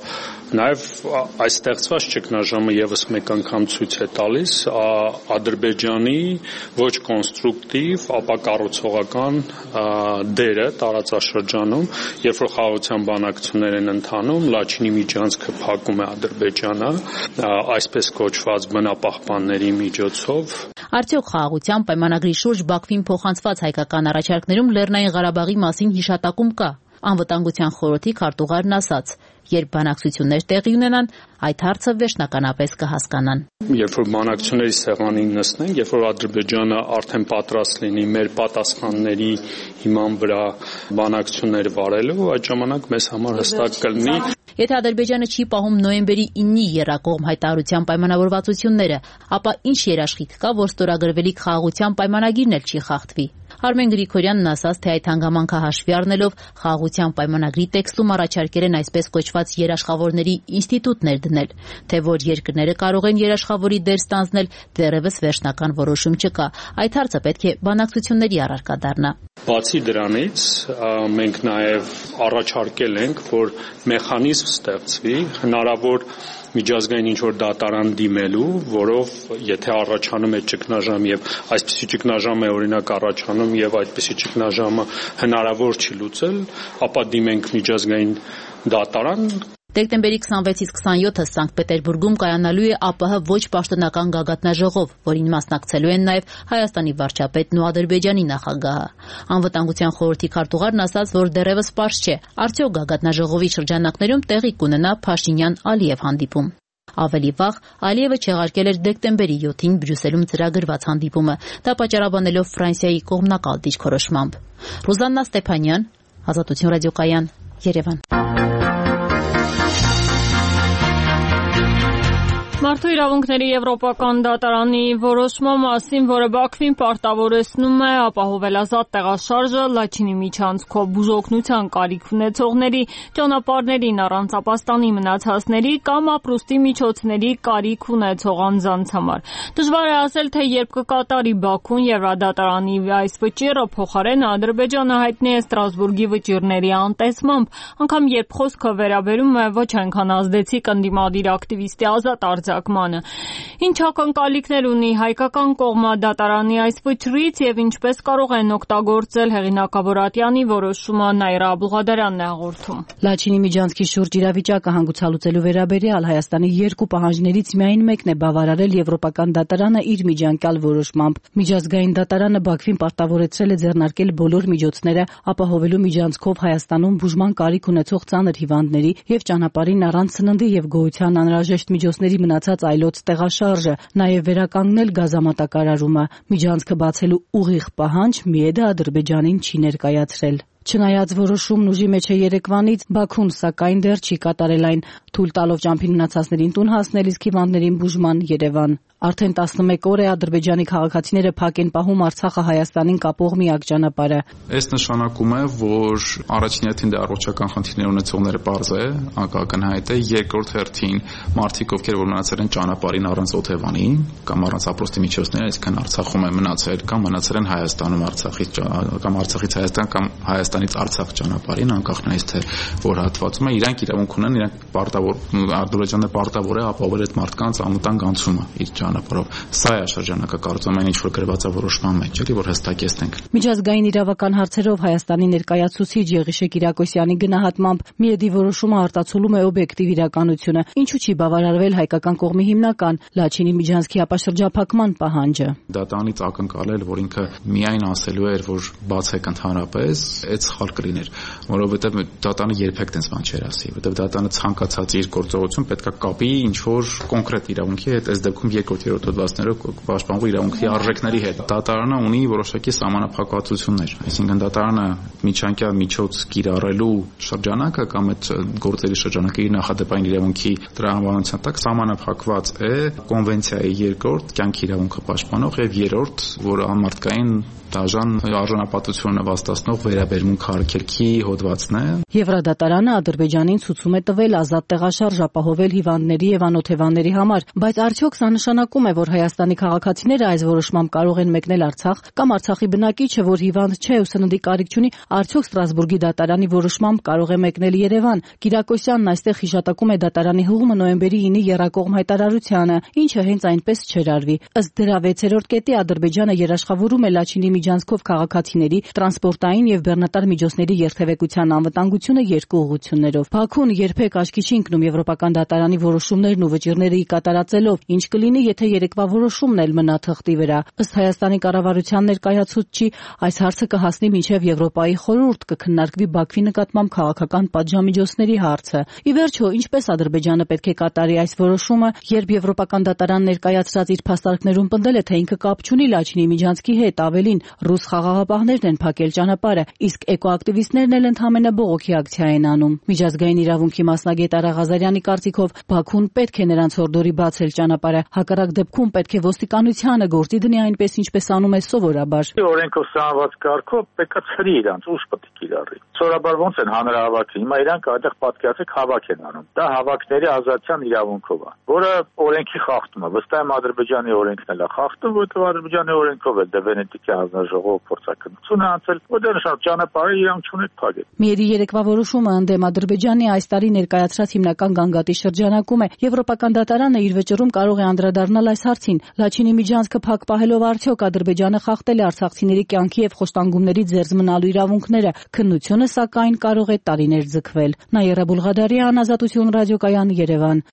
Նաև այս ստեղծված ճգնաժամը եւս մեկ անգամ ցույց է տալիս Ադրբեջանի ոչ կոնստրուկտիվ, ապա կառուցողական դերը տարածաշրջանում, երբ որ խաղաղության բանակցություններ են ընթանում, Լաչինի միջանցքը փակում է Ադրբեջանը, այսպես կոչված բնապահպանների միջոցով։ Արդյոք խաղաղության պայմանագրի շուրջ Բաքվին փոխանցված հայկական առաջարկներում Լեռնային Ղարաբաղի մասին հիշատակում կա։ Անվտանգության խորհրդի քարտուղարն ասաց, երբ բանակցություններ տեղի ունենան, այդ հարցը վերջնականապես կհասկանան։ Երբ որ բանակցությունների սեղանին նստենք, երբ որ Ադրբեջանը արդեն պատրաստ լինի մեր պատասխանների հիման վրա բանակցություններ վարելու, այդ ժամանակ մեզ համար հստակ կլինի Եթե Ադրբեջանը չի պահում նոյեմբերի 9-ի եռակողմ հայտարարության պայմանավորվածությունները, ապա ինչ երաշխիք կա, որ ստորագրվելիք խաղաղության պայմանագիրն էլ չի խախտվի։ Արմեն Գրիգորյանն ասաց, թե այդ հանգամանքը հաշվի առնելով խաղաղության պայմանագրի տեքստում առաջարկել են այսպես կոչված երաշխավորների ինստիտուտ ներդնել, թե որ երկրները կարող են երաշխավորի դեր ստանձնել, դեռևս վերջնական որոշում չկա։ Այդ հարցը պետք է բանակցությունների առարկա դառնա։ Բացի դրանից, մենք նաև առաջարկել ենք, որ մեխանիզմ ստեղծվի հնարավոր միջազգային ինչ-որ դատարան դիմելու, որով եթե առաջանում է ճգնաժամ եւ այսպիսի ճգնաժամ է օրինակ առաջանում եւ այդպիսի ճգնաժամը հնարավոր չի լուծել, ապա դիմենք միջազգային դատարան։ Դեկտեմբերի 26-ից 27-ը Սանկտ Պետերբուրգում կայանալու է ԱՊՀ ոչ պաշտոնական գագաթնաժողով, որին մասնակցելու են նաև Հայաստանի վարչապետն ու Ադրբեջանի նախագահը։ Անվտանգության խորհրդի քարտուղարն ասաց, որ դեռևս պարզ չէ, արդյոք գագաթնաժողովի շրջանակներում տեղի կունենա Փաշինյան-Ալիև հանդիպում։ Ավելի վաղ Ալիևը չեղարկել էր դեկտեմբերի 7-ին Բրյուսելում ծրագրված հանդիպումը, դա պատճառաբանելով Ֆրանսիայի կողմնակալ դիրքորոշմամբ։ Ռուզաննա Ստեփանյան, Ազատություն ռադիոկայան, Երևան։ Մարդու իրավունքների եվրոպական դատարանի որոշման մասին, որը Բաքվին պարտավորեցնում է ապահովել ազատ տեղաշարժը Լաչինի միջանցքով բուժօգնության կարիք ունեցողների, ճանապարհներին առանց ապաստանի մնացածների կամ ապրուստի միջոցների կարիք ունեցող անձանց համար։ Դժվար է ասել, թե երբ կկատարի Բաքուն Եվրադատարանի այս վճիռը, փոխարեն Ադրբեջանը հայտնի է Ստրասբուրգի վճիռների անտեսմամբ, անգամ երբ խոսքը վերաբերում է ոչ այնքան ազդեցիկ ընդդիմադիր ակտիվիստի ազատ արձակմանը։ Ինչ ակնկալիքներ ունի հայկական կողմը դատարանի այս վճռից եւ ինչպես կարող են օգտագործել հեղինակավոր Ատյանի որոշումը Նաիրա Աբուղադարյանն է հաղորդում։ Լաչինի միջանցքի շուրջ իրավիճակը հանգուցալուծելու վերաբերյալ Հայաստանի երկու պահանջներից միայն մեկն է բավարարել Եվրոպական դատարանը իր միջանկյալ որոշմամբ։ Միջազգային դատարանը Բաքվին պարտավորեցրել է ձեռնարկել բոլոր միջոցները ապահովելու միջանցքով Հայաստանում բուժման կարիք ունեցող ծանր հիվանդների եւ ճանապարհին առանց սննդի եւ գոյության անհրաժեշտ միջոցների մնացած այլոց տեղաշարժը, նաև վերականգնել գազամատակարարումը։ Միջանցքը բացելու ուղիղ պահանջ ՄԻԵԴ-ը Ադրբեջանին չի ներկայացրել։ Չնայած որոշումն ուժի մեջ է երեկվանից, Բաքուն սակայն դեռ չի կատարել այն, թույլ տալով ճամփին մնացածներին տուն հասնել, իսկ հիվանդներին բուժման Երևան։ Արդեն 11 օր է Ադրբեջանի քաղաքացիները փակ են պահում Արցախը Հայաստանին կապող միակ ճանապարհը։ Այս նշանակում է, որ առաջին հերթին առողջական խնդիրներ ունեցողները պարզ է, ակնհայտ է, երկրորդ հերթին մարդիկ, ովքեր որ մնացել են ճանապարհին առանց օթևանի կամ առանց ապրոստի միջոցների, այսինքն Արցախում են մնացել կամ մնացել են Հայաստանում Արցախից Հայաստան կամ Հայաստանից Արցախ ճանապարհին, անկախ նայից թե որ հատվածում է, իրանք իրավունք ունեն, իրանք Ադրբեջանը պարտավոր է ապահովել այդ մարդկանց անվտանգ անցումը իր ճանապարհով։ Սա է շրջանակը կարծում եմ ինչ որ գրված է որոշման մեջ, էլի որ հստակեցնենք։ Միջազգային իրավական հարցերով Հայաստանի ներկայացուցիչ Եղիշե Կիրակոսյանի գնահատմամբ ՄԻԵԴ-ի որոշումը արտացոլում է օբյեկտիվ իրականությունը, ինչու չի բավարարվել հայկական կողմի հիմնական Լաչինի միջանցքի ապաշրջափակման պահանջը։ Դատարանից ակնկալել, որ ինքը միայն ասելու էր, որ բացեք ընդհանրապես, այդ սխալ կլիներ, որովհետև դատարանը երբեք տենց բան չէր ասի, որովհետև դատարանը ցանկացած իր գործողություն պետքա կապի ինչ որ կոնկրետ իրավունքի հետ, այս դեպքում երկրորդ հոդվածներով պաշտպանող իրավունքի արժեքների հետ։ Դատարանը ունի որոշակի սահմանափակվածություններ, այսինքն դատարանը միջանկյալ միջոց կիրառելու շրջանակը կամ այդ գործերի շրջանակը իր նախադեպային իրավունքի տրամաբանության տակ սահմանափակված է կոնվենցիայի երկրորդ կյանքի իրավունքը պաշտպանող եւ երրորդ, որ անմարդկային դաժան արժանապատվությունը նվաստացնող վերաբերմունք արգելքի հոդվածն է։ Եվրադատարանը Ադրբեջանին ցուցում է տվել ազատ տեղաշարժ ապահովել հիվանդների եւ անօթևանների համար, բայց արդյոք սա նշանակում է, որ Հայաստանի քաղաքացիները այս որոշմամբ կարող են մեկնել Արցախ կամ Արցախի բնակիչը, որ հիվանդ չէ ու սննդի կարիք չունի, արդյոք Ստրասբուրգի դատարանի որոշմամբ կարող է մեկնել Երևան։ Կիրակոսյանն այստեղ հիշատակում է դատարանի հուղումը նոյեմբերի 9-ի եռակողմ հայտարարությանը, ինչը հենց այնպես չէր արվի։ Ըստ դրա 6-րդ կետի Ադրբեջանը երաշխավորում է Լաչինի միջանցքով քաղաքացիների տրանսպորտային եւ բեռնատար միջոցների երթևեկության անվտանգությունը երկու ուղղություններով։ Բաքուն երբեք աչքի չի ընկնում Եվրոպական դատարանի որոշումներն ու վճիռները կատարածելով, ինչ կլինի, եթե երեկվա որոշումն էլ մնա թղթի վրա։ Ըստ Հայաստանի կառավարության ներկայացուցչի, այս հարցը կհասնի մինչև Եվրոպայի խորհուրդ, կքննարկվի Բաքվի նկատմամբ քաղաքական պատժամիջոցների հարցը։ Ի վերջո, ինչպես Ադրբեջանը պետք է կատարի այս որոշումը, երբ Եվրոպական դատարան ներկայացրած իր փաստարկներում պնդել է, թե ինքը կապ չունի Լաչինի միջանցքի հետ, ավելին ռուս խաղաղապահներն են փակել ճանապարհը, իսկ էկոակտիվիստներն էլ ընդհանրապես բողոքի ակցիա են անում։ Միջազգային իրավունքի մասնագետ Արա Ղազարյանի կարծիքով Բաքուն պետք է նրանց հորդորի բացել ճանապարհը, հակառակ դեպքում պետք է ոստիկանությանը գործի դնի այնպես ինչպես անում է սովորաբար։ Օրենքով սահմանված կարգով պետք է ցրի իրանց ուժ պետք է կիրառի։ Սովորաբար ոնց են հանրահավաքը, հիմա իրանք այդտեղ պատկերացեք հավաք են անում։ Դա հավաքների ազատության իրավունքով է, որը օրենքի խախտում է։ Վստահ եմ Ադրբեջանի օրենքն էլ է խախտում, որտեղ Ադրբեջանի օրենքով էլ դե Վենետիկի հանձնաժողովը փորձակնություն է անցել, որտեղ նշան ճանապարհը իրանք չունեք փակել։ Միերի երեկվա որոշումը ընդդեմ Ադրբեջանի այս տարի ներկայացրած հիմնական գանգատի շրջանակում է։ Եվրոպական դատարանը իր վճռում կարող է անդրադառնալ այս հարցին։ Լաչինի միջանցքը փակ պահելով արդյոք Ադրբեջանը խախտել է արցախցիների կյանքի եւ խոշտանգումների ձեռձ մնալու իրավունքները։ Քննությունը սակայն կարող է տարիներ ձգվել։ Նաիրա Բուլղադարյան, Ազատություն ռադիոկայան, Երևան։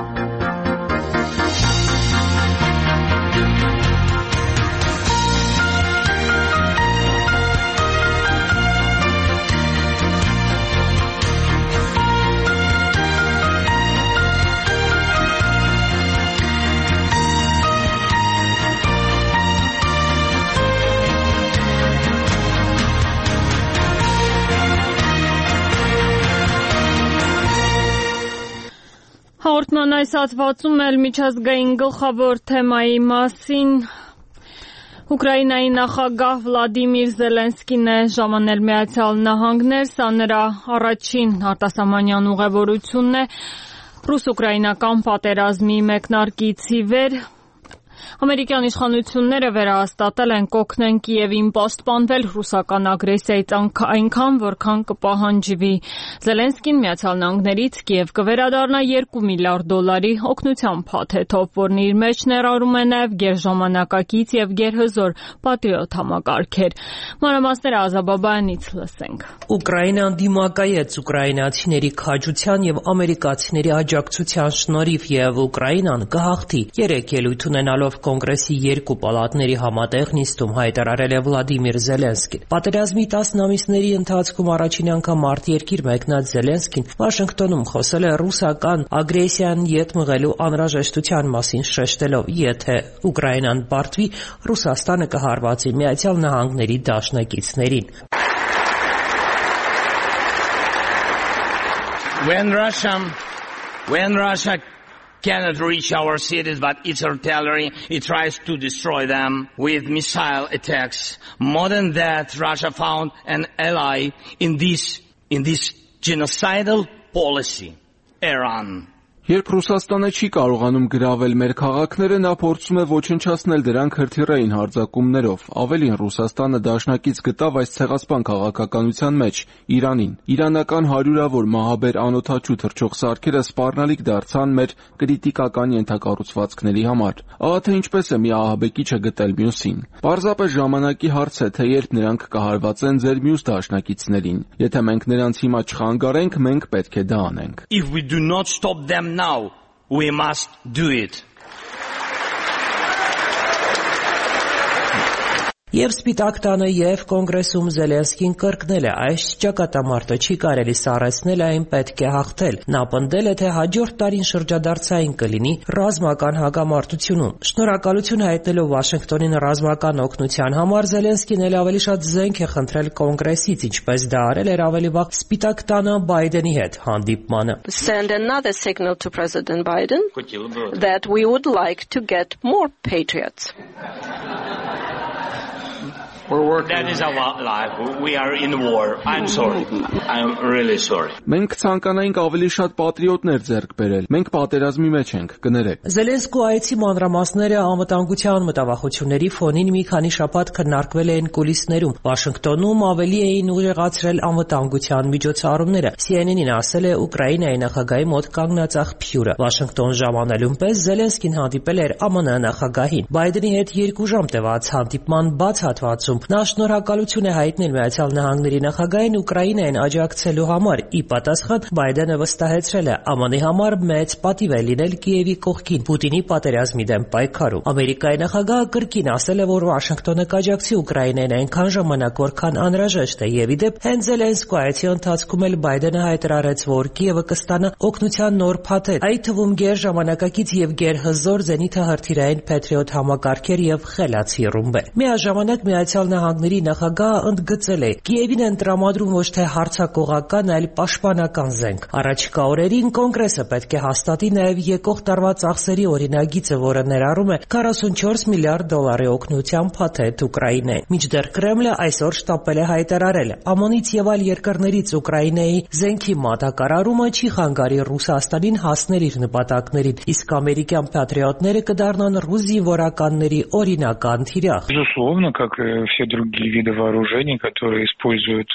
Հաղորդման այս հատվածում էլ միջազգային գլխավոր թեմայի մասին Ուկրաինայի նախագահ Վլադիմիր Զելենսկին է ժամանել Միացյալ Նահանգներ, սա նրա առաջին արտասահմանյան ուղևորությունն է ռուս-ուկրաինական պատերազմի մեկնարկից ի վեր։ Ամերիկյան իշխանությունները վերահաստատել են կօգնեն Կիևին պաշտպանվել ռուսական ագրեսիայից այնքան, որքան կպահանջվի։ Զելենսկին Միացյալ Նահանգներից Կիև կվերադառնա $2 միլիարդ օգնության փաթեթով, որն իր մեջ ներառում է նաև գերժամանակակից եւ գերհզոր պատրիոտ համակարգեր։ Մանրամասները Ազաբաբայանից լսենք։ Ուկրաինան դիմակայեց ուկրաինացիների քաջության եւ ամերիկացիների աջակցության շնորհիվ եւ Ուկրաինան կհաղթի։ 3 ելույթ ունենալով Կոնգրեսի 2 պալատների համատեղ նիստում հայտարարել է Վլադիմիր Զելենսկին։ Պատերազմի 10 ամիսների ընթացքում առաջին անգամ արտերկիր մեկնած Զելենսկին Վաշինգտոնում խոսել է ռուսական ագրեսիան ետ մղելու անհրաժեշտության մասին, շեշտելով, եթե Ուկրաինան պարտվի, Ռուսաստանը կհարվածի Միացյալ Նահանգների դաշնակիցներին։ When Russia cannot reach our cities, but its artillery, it tries to destroy them with missile attacks. More than that, Russia found an ally in this genocidal policy, Iran. Երբ Ռուսաստանը չի կարողանում գրավել մեր քաղաքները, նա փորձում է ոչնչացնել դրանք հրթիռային հարձակումներով։ Ավելին, Ռուսաստանը դաշնակից գտավ այս ցեղասպան քաղաքականության մեջ Իրանին։ Իրանական հարյուրավոր մահաբեր անօդաչու թռչող սարքերը սպառնալիք դարձան մեր կրիտիկական ենթակառուցվածքների համար։ Ահա թե ինչպես է մի ահաբեկիչը գտել մյուսին։ Պարզապես ժամանակի հարց է, թե երբ նրանք կհարվածեն ձեր մյուս դաշնակիցներին։ Եթե մենք նրանց հիմա չխանգարենք, մենք պետք է դա անենք։ If we do not stop them now, we must do it. Եվ Սպիտակ տանը եւ Կոնգրեսում Զելենսկին կրկնել է, այս ճակատամարտը չի կարելի սառեցնել, այն պետք է հաղթել։ Նա պնդել է, թե հաջորդ տարին շրջադարձային կլինի ռազմական հակամարտությունում։ Շնորհակալություն հայտնելով Վաշինգտոնին ռազմական օգնության համար, Զելենսկին էլ ավելի շատ զենք է խնդրել Կոնգրեսից, ինչպես դա արել էր ավելի վաղ Սպիտակ տանը Բայդենի հետ հանդիպմանը։ Send another signal to President Biden that we would like to get more patriots. That is our life. We are in war. I'm sorry. I'm really sorry. Մենք ցանկանայինք ավելի շատ պատրիոտներ ձեռք բերել։ Մենք պատերազմի մեջ ենք, կներեք։ Զելենսկու այցի մանրամասները անվտանգության մտավախությունների ֆոնին մի քանի շաբաթ քննարկվել էին կուլիսներում։ Վաշինգտոնում ավելի էին ուժեղացրել անվտանգության միջոցառումները։ CNN-ին ասել է Ուկրաինայի նախագահի մոտ կանգնած աղբյուրը։ Վաշինգտոն ժամանելուն պես Զելենսկին հանդիպել էր ԱՄՆ նախագահին։ Բայդենի հետ 2 ժամ տևած հանդիպման բաց հատվածում նա շնորհակալություն է հայտնել Միացյալ Նահանգների նախագահին Ուկրաինային աջակցելու համար։ Ի պատասխան Բայդենը վստահեցրել է ԱՄՆ-ի համար մեծ պատիվ է լինել Կիևի կողքին Պուտինի պատերազմի դեմ պայքարում։ Ամերիկայի նախագահը կրկին ասել է, որ Վաշինգտոնը կաջակցի Ուկրաինային այնքան ժամանակ, որքան անհրաժեշտ է, եւ ի դեպ հենց Զելենսկու այցի ընթացքում էլ Բայդենը հայտարարեց, որ Կիևը կստանա օգնության նոր փաթեթ, այդ թվում գերժամանակակից եւ գերհզոր զենիթը հրթիռային Patriot համակարգեր եւ խելացի ռումբեր։ Միաժամանակ Միացյալ Նահանգների նախագահը ընդգծել է. Կիևին են տրամադրում ոչ թե հարձակողական, այլ պաշտպանական զենք։ Առաջիկա օրերին Կոնգրեսը պետք է հաստատի նաև եկող տարվա ծախսերի օրինագիծը, որը ներառում է 44 միլիարդ դոլարի օգնության փաթեթ Ուկրաինային։ Մինչդեռ Կրեմլը այսօր շտապել է հայտարարել. ԱՄՆ-ից եւ այլ երկրներից Ուկրաինայի զենքի մատակարարումը չի խանգարի Ռուսաստանին հասնել իր նպատակներին, իսկ ամերիկյան Patriot-ները կդառնան ռուս զինվորականների օրինական թիրախ։ Безусловно, как и все другие виды вооружений, которые используют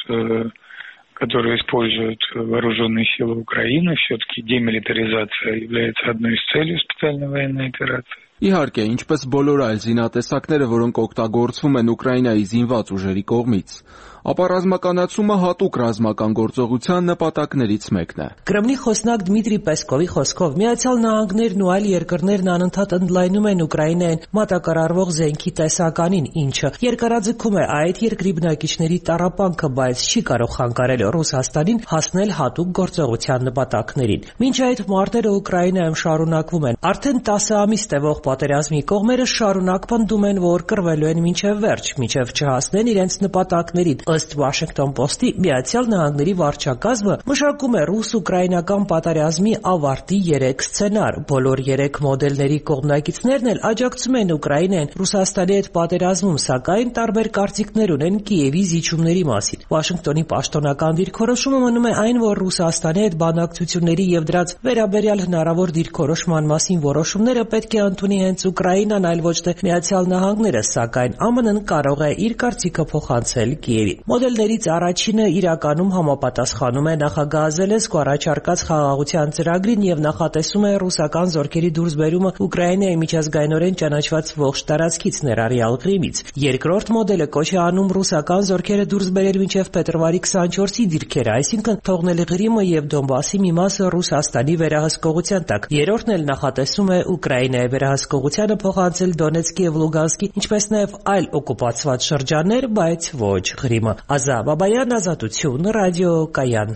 вооруженные силы Украины, все-таки демилитаризация является одной из целей специальной военной операции. Իհարկե, ինչպես բոլոր այլ զինատեսակները, որոնք օգտագործվում են Ուկրաինայի զինված ուժերի կողմից, ապա ռազմականացումը հատուկ ռազմական գործողության նպատակներից մեկն է։ Կրեմլի խոսնակ Դմիտրի Պեսկովի խոսքով Միացյալ Նահանգներն ու այլ երկրներն անընդհատ ընդլայնում են Ուկրաինային մատակարարվող զենքի տեսականին, ինչը երկարաձգում է այդ երկրի բնակիչների տառապանքը, բայց չի կարող խանգարել Ռուսաստանին հասնել հատուկ գործողության նպատակներին։ Մինչ այդ մարտերը Ուկրաինայում շարունակվում են։ Արդեն 10 ամիս տևող պատերազմի կողմերը շարունակ պնդում են, որ կռվելու են մինչև վերջ, մինչև չհասնեն իրենց նպատակներին։ Ըստ Washington Post-ի, Միացյալ Նահանգների վարչակազմը մշակում է ռուս-ուկրաինական պատերազմի ավարտի 3 սցենար։ Բոլոր 3 մոդելների կողմնակիցներն էլ աջակցում են Ուկրաինային Ռուսաստանի հետ պատերազմում, սակայն տարբեր կարծիքներ ունեն Կիևի զիջումների մասին։ Վաշինգտոնի պաշտոնական դիրքորոշումը մնում է այն, որ Ռուսաստանի հետ բանակցությունների եւ դրանց վերաբերյալ հնարավոր դիրքորոշման մասին որոշումները պետք է ընդունի հենց Ուկրաինան, այլ ոչ թե Միացյալ Նահանգները, սակայն ԱՄՆ-ն կարող է իր կարծիքը փոխանցել Կիևին։ Մոդելներից առաջինը իրականում համապատասխանում է նախագահ Զելենսկու առաջարկած խաղաղության ծրագրին եւ նախատեսում է ռուսական զորքերի դուրսբերումը Ուկրաինայի միջազգայինորեն ճանաչված ողջ տարածքից, ներառյալ Ղրիմից։ Երկրորդ մոդելը կոչ է անում ռուսական զորքերը դուրս բերել մինչև փետրվարի 24-ի դիրքերը, այսինքն թողնել Ղրիմը եւ Դոնբասի մի մասը Ռուսաստանի վերահսկողության տակ։ Երրորդն էլ նախատեսում է Ուկրաինայի վերահսկողությանը փոխանցել Դոնեցկի եւ Լուգանսկի, ինչպես նաեւ այլ օկուպացված շրջաններ, բայց ոչ Ղրիմը։ Ազա Բաբայան, Ազատություն, Ռադիո Կայան։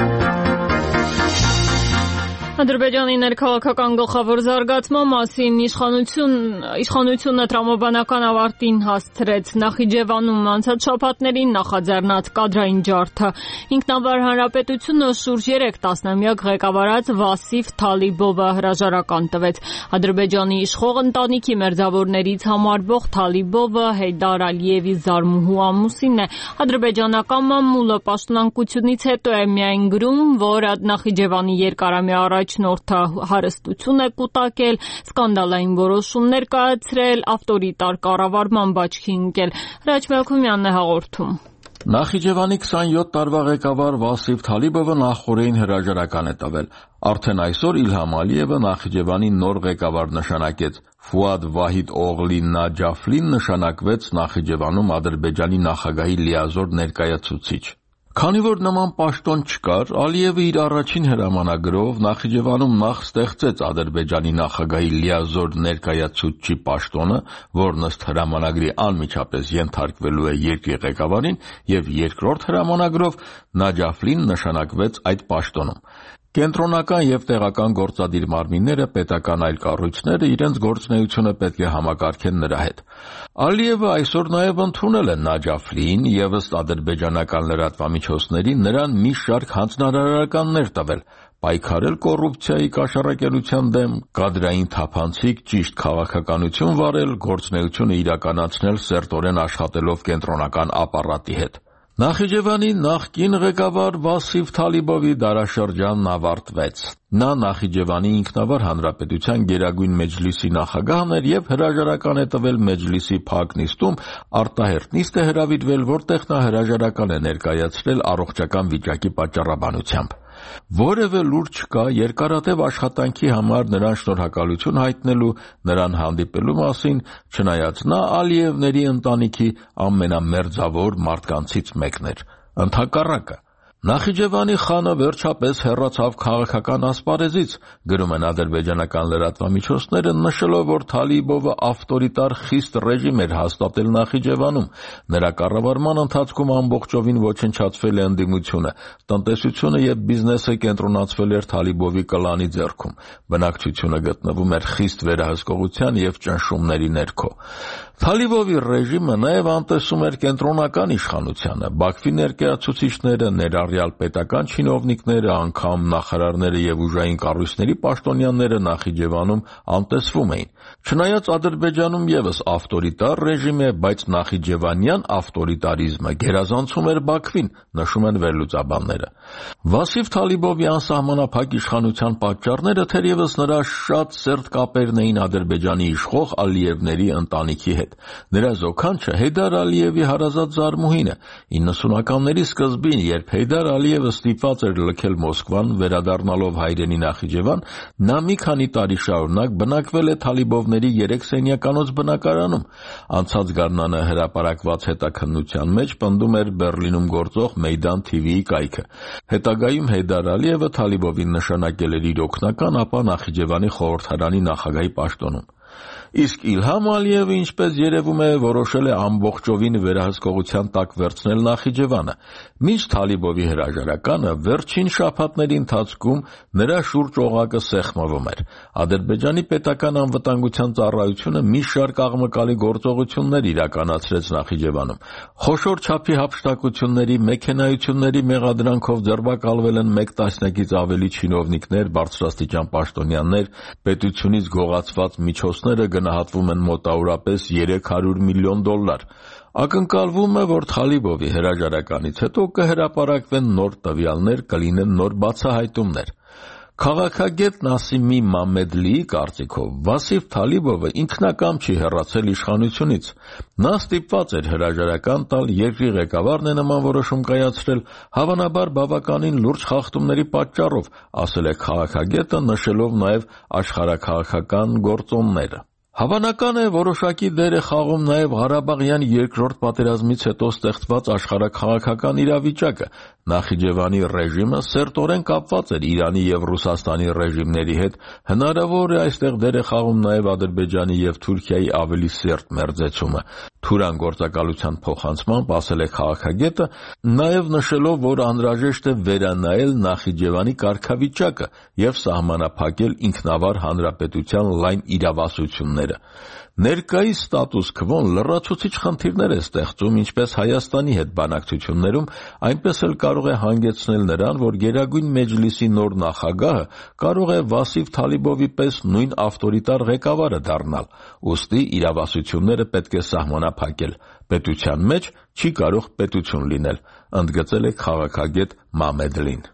Ադրբեջանի ներքաղաքական գլխավոր զարգացման մասին իշխանությունը տրամաբանական ավարտին հասցրեց Նախիջևանում անցած շաբաթներին նախաձեռնած կադրային ջարդը։ Ինքնավար հանրապետությունը շուրջ 3 տասնամյակ ղեկավարած Վասիֆ Թալիբովը հրաժարական տվեց։ Ադրբեջանի իշխող ընտանիքի մերձավորներից համարվող Թալիբովը Հեյդար Ալիևի զարմուհու ամուսինն է։ Ադրբեջանական մամուլը պաշտոնանկությունից հետո է միայն գրում, որ Նախիջևանի երկարամյա առաջնորդը հարստություն է կուտակել, սկանդալային որոշումներ կայացրել, ավտորիտար կառավարման բաճկի ընկել։ Հրաչ Մելքումյանն է հաղորդում։ Նախիջևանի 27 տարվա ղեկավար Վասիֆ Թալիբովը նախորդին հրաժարական է տվել։ Արդեն այսօր Իլհամ Ալիևը Նախիջևանի նոր ղեկավար նշանակեց։ Ֆուադ Վահիդ Օղլի Նաջաֆլին նշանակվեց Նախիջևանում Ադրբեջանի նախագահի լիազոր ներկայացուցիչ։ Քանի որ նման պաշտոն չկար, Ալիևը իր առաջին հրամանագրով Նախիջևանում նախ ստեղծեց Ադրբեջանի նախագահի լիազոր ներկայացուցչի պաշտոնը, որն ըստ հրամանագրի անմիջապես ենթարկվելու է երկրի ղեկավարին, եւ երկրորդ հրամանագրով Նաջաֆլին նշանակվեց այդ պաշտոնում։ Կենտրոնական եւ տեղական գործադիր մարմինները, պետական այլ կառույցները իրենց գործունեությունը պետք է համակարգեն նրա հետ։ Ալիևը այսօր նաեւ ընդունել է Նաջաֆլիին եւ ըստ ադրբեջանական լրատվամիջոցների նրան մի շարք հանձնարարականներ տվել։ Պայքարել կոռուպցիայի կաշառակերության դեմ, կադրային թափանցիկ ճիշտ քաղաքականություն վարել, գործունեությունը իրականացնել սերտորեն աշխատելով կենտրոնական ապարատի հետ։ Նախիջևանի նախկին ղեկավար Վասիֆ Թալիբովի դարաշրջանն ավարտվեց։ Նա Նախիջևանի ինքնավար հանրապետության Գերագույն մեջլիսի նախագահն էր եւ հրաժարական է տվել մեջլիսի փակ նիստում, արտահերթ նիստ է հրավիրվել, որտեղ նա հրաժարական է ներկայացրել առողջական վիճակի պատճառաբանությամբ։ Որևէ լուր չկա երկարատև աշխատանքի համար նրան շնորհակալություն հայտնելու, նրան հանդիպելու մասին, չնայած նա Ալիևների ընտանիքի ամենամերձավոր մարդկանցից մեկն էր։ Ընդհակառակը, Նախիջևանի խանը վերջապես հեռացավ քաղաքական ասպարեզից, գրում են ադրբեջանական լրատվամիջոցները, նշելով, որ Թալիբովը ավտորիտար խիստ ռեժիմ էր հաստատել Նախիջևանում։ Նրա կառավարման ընթացքում ամբողջովին ոչնչացվել է ընդդիմությունը, տնտեսությունը եւ բիզնեսը կենտրոնացվել էր Թալիբովի կլանի ձեռքում։ Բնակչությունը գտնվում էր խիստ վերահսկողության եւ ճնշումների ներքո։ Թալիբովի ռեժիմը նաև անտեսում էր կենտրոնական իշխանությանը, Բաքվի ներկայացուցիչները, ներառյալ պետական չինովնիկները, անգամ նախարարները եւ ուժային կառույցների պաշտոնյաները Նախիջևանում անտեսվում էին։ Չնայած Ադրբեջանում եւս ավտորիտար ռեժիմ է, բայց նախիջևանյան ավտորիտարիզմը գերազանցում էր Բաքվին, նշում են վերլուծաբանները։ Վասիվ Թալիբովի անսահմանափակ իշխանության պատճառները թերևս նրա շատ սերտ կապերն էին Ադրբեջանի իշխող Ալիևների ընտանիքի հետ։ Նրա զոքանչը Հեյդար Ալիևի հարազատ զարմուհին է։ 90-ականների սկզբին, երբ Հեյդար Ալիևը ստիպված էր լքել Մոսկվան, վերադառնալով հայրենի Նախիջևան, նա մի քանի տարի շարունակ բնակվել է Թալիբովների 3 սենյականոց բնակարանում։ Անցած գարնանը հրապարակված հետաքննության մեջ պնդում էր Բեռլինում գործող Մեյդան TV-ի կայքը։ Հետագայում Հեյդար Ալիևը Թալիբովին նշանակել էր իր օգնական, ապա Նախիջևանի խորհրդարանի նախագահի պաշտոնում։ Իսկ Իլհամ Ալիևը, ինչպես երևում է, որոշել է ամբողջովին վերահսկողության տակ վերցնել Նախիջևանը։ Մինչ Թալիբովի հրաժարականը վերջին շաբաթների ընթացքում նրա շուրջ օղակը սեղմվում էր։ Ադրբեջանի պետական անվտանգության ծառայությունը մի շարք աղմկալի գործողություններ իրականացրեց Նախիջևանում։ Խոշոր չափի հափշտակությունների, մեքենայությունների մեղադրանքով ձերբակալվել են 1 տասնյակից ավելի չինովնիկներ, բարձրաստիճան պաշտոնյաներ, պետությունից գողացված միջոցները գնահատվում են մոտավորապես $300 միլիոն։ Ակնկալվում է, որ Թալիբովի հրաժարականից հետո կհրապարակվեն նոր տվյալներ, կլինեն նոր բացահայտումներ։ Քաղաքագետ Նասիմի Մամեդլիի կարծիքով Վասիվ Թալիբովը ինքնակամ չի հեռացել իշխանությունից։ Նա ստիպված էր հրաժարական տալ, երկրի ղեկավարն է նման որոշում կայացրել, հավանաբար բավականին լուրջ խախտումների պատճառով, ասել է քաղաքագետը, նշելով նաև աշխարհաքաղաքական գործոնները։ Հավանական է, որոշակի դեր է խաղում նաև Ղարաբաղյան երկրորդ պատերազմից հետո ստեղծված աշխարհաքաղաքական իրավիճակը։ Նախիջևանի ռեժիմը սերտորեն կապված էր Իրանի եւ Ռուսաստանի ռեժիմների հետ, հնարավոր է այստեղ դեր է խաղում նաև Ադրբեջանի եւ Թուրքիայի ավելի սերտ մերձեցումը։ Թուրան գործակալության փոխանցմամբ ասել է քաղաքագետը, նաև նշելով, որ անհրաժեշտ է վերանայել Նախիջևանի կարգավիճակը եւ սահմանափակել ինքնավար հանրապետության լայն իրավասությունները։ Ներկայիս ստատուս քվոն լրացուցիչ խնդիրներ է ստեղծում ինչպես Հայաստանի հետ բանակցություններում, այնպես էլ կարող է հանգեցնել նրան, որ Գերագույն Մեջլիսի նոր նախագահը կարող է Վասիվ Թալիբովի պես նույն ավտորիտար ղեկավարը դառնալ։ Ուստի իրավասությունները պետք է սահմանափակել։ Պետության մեջ չի կարող պետություն լինել, ընդգծել է քաղաքագետ Մամեդլին։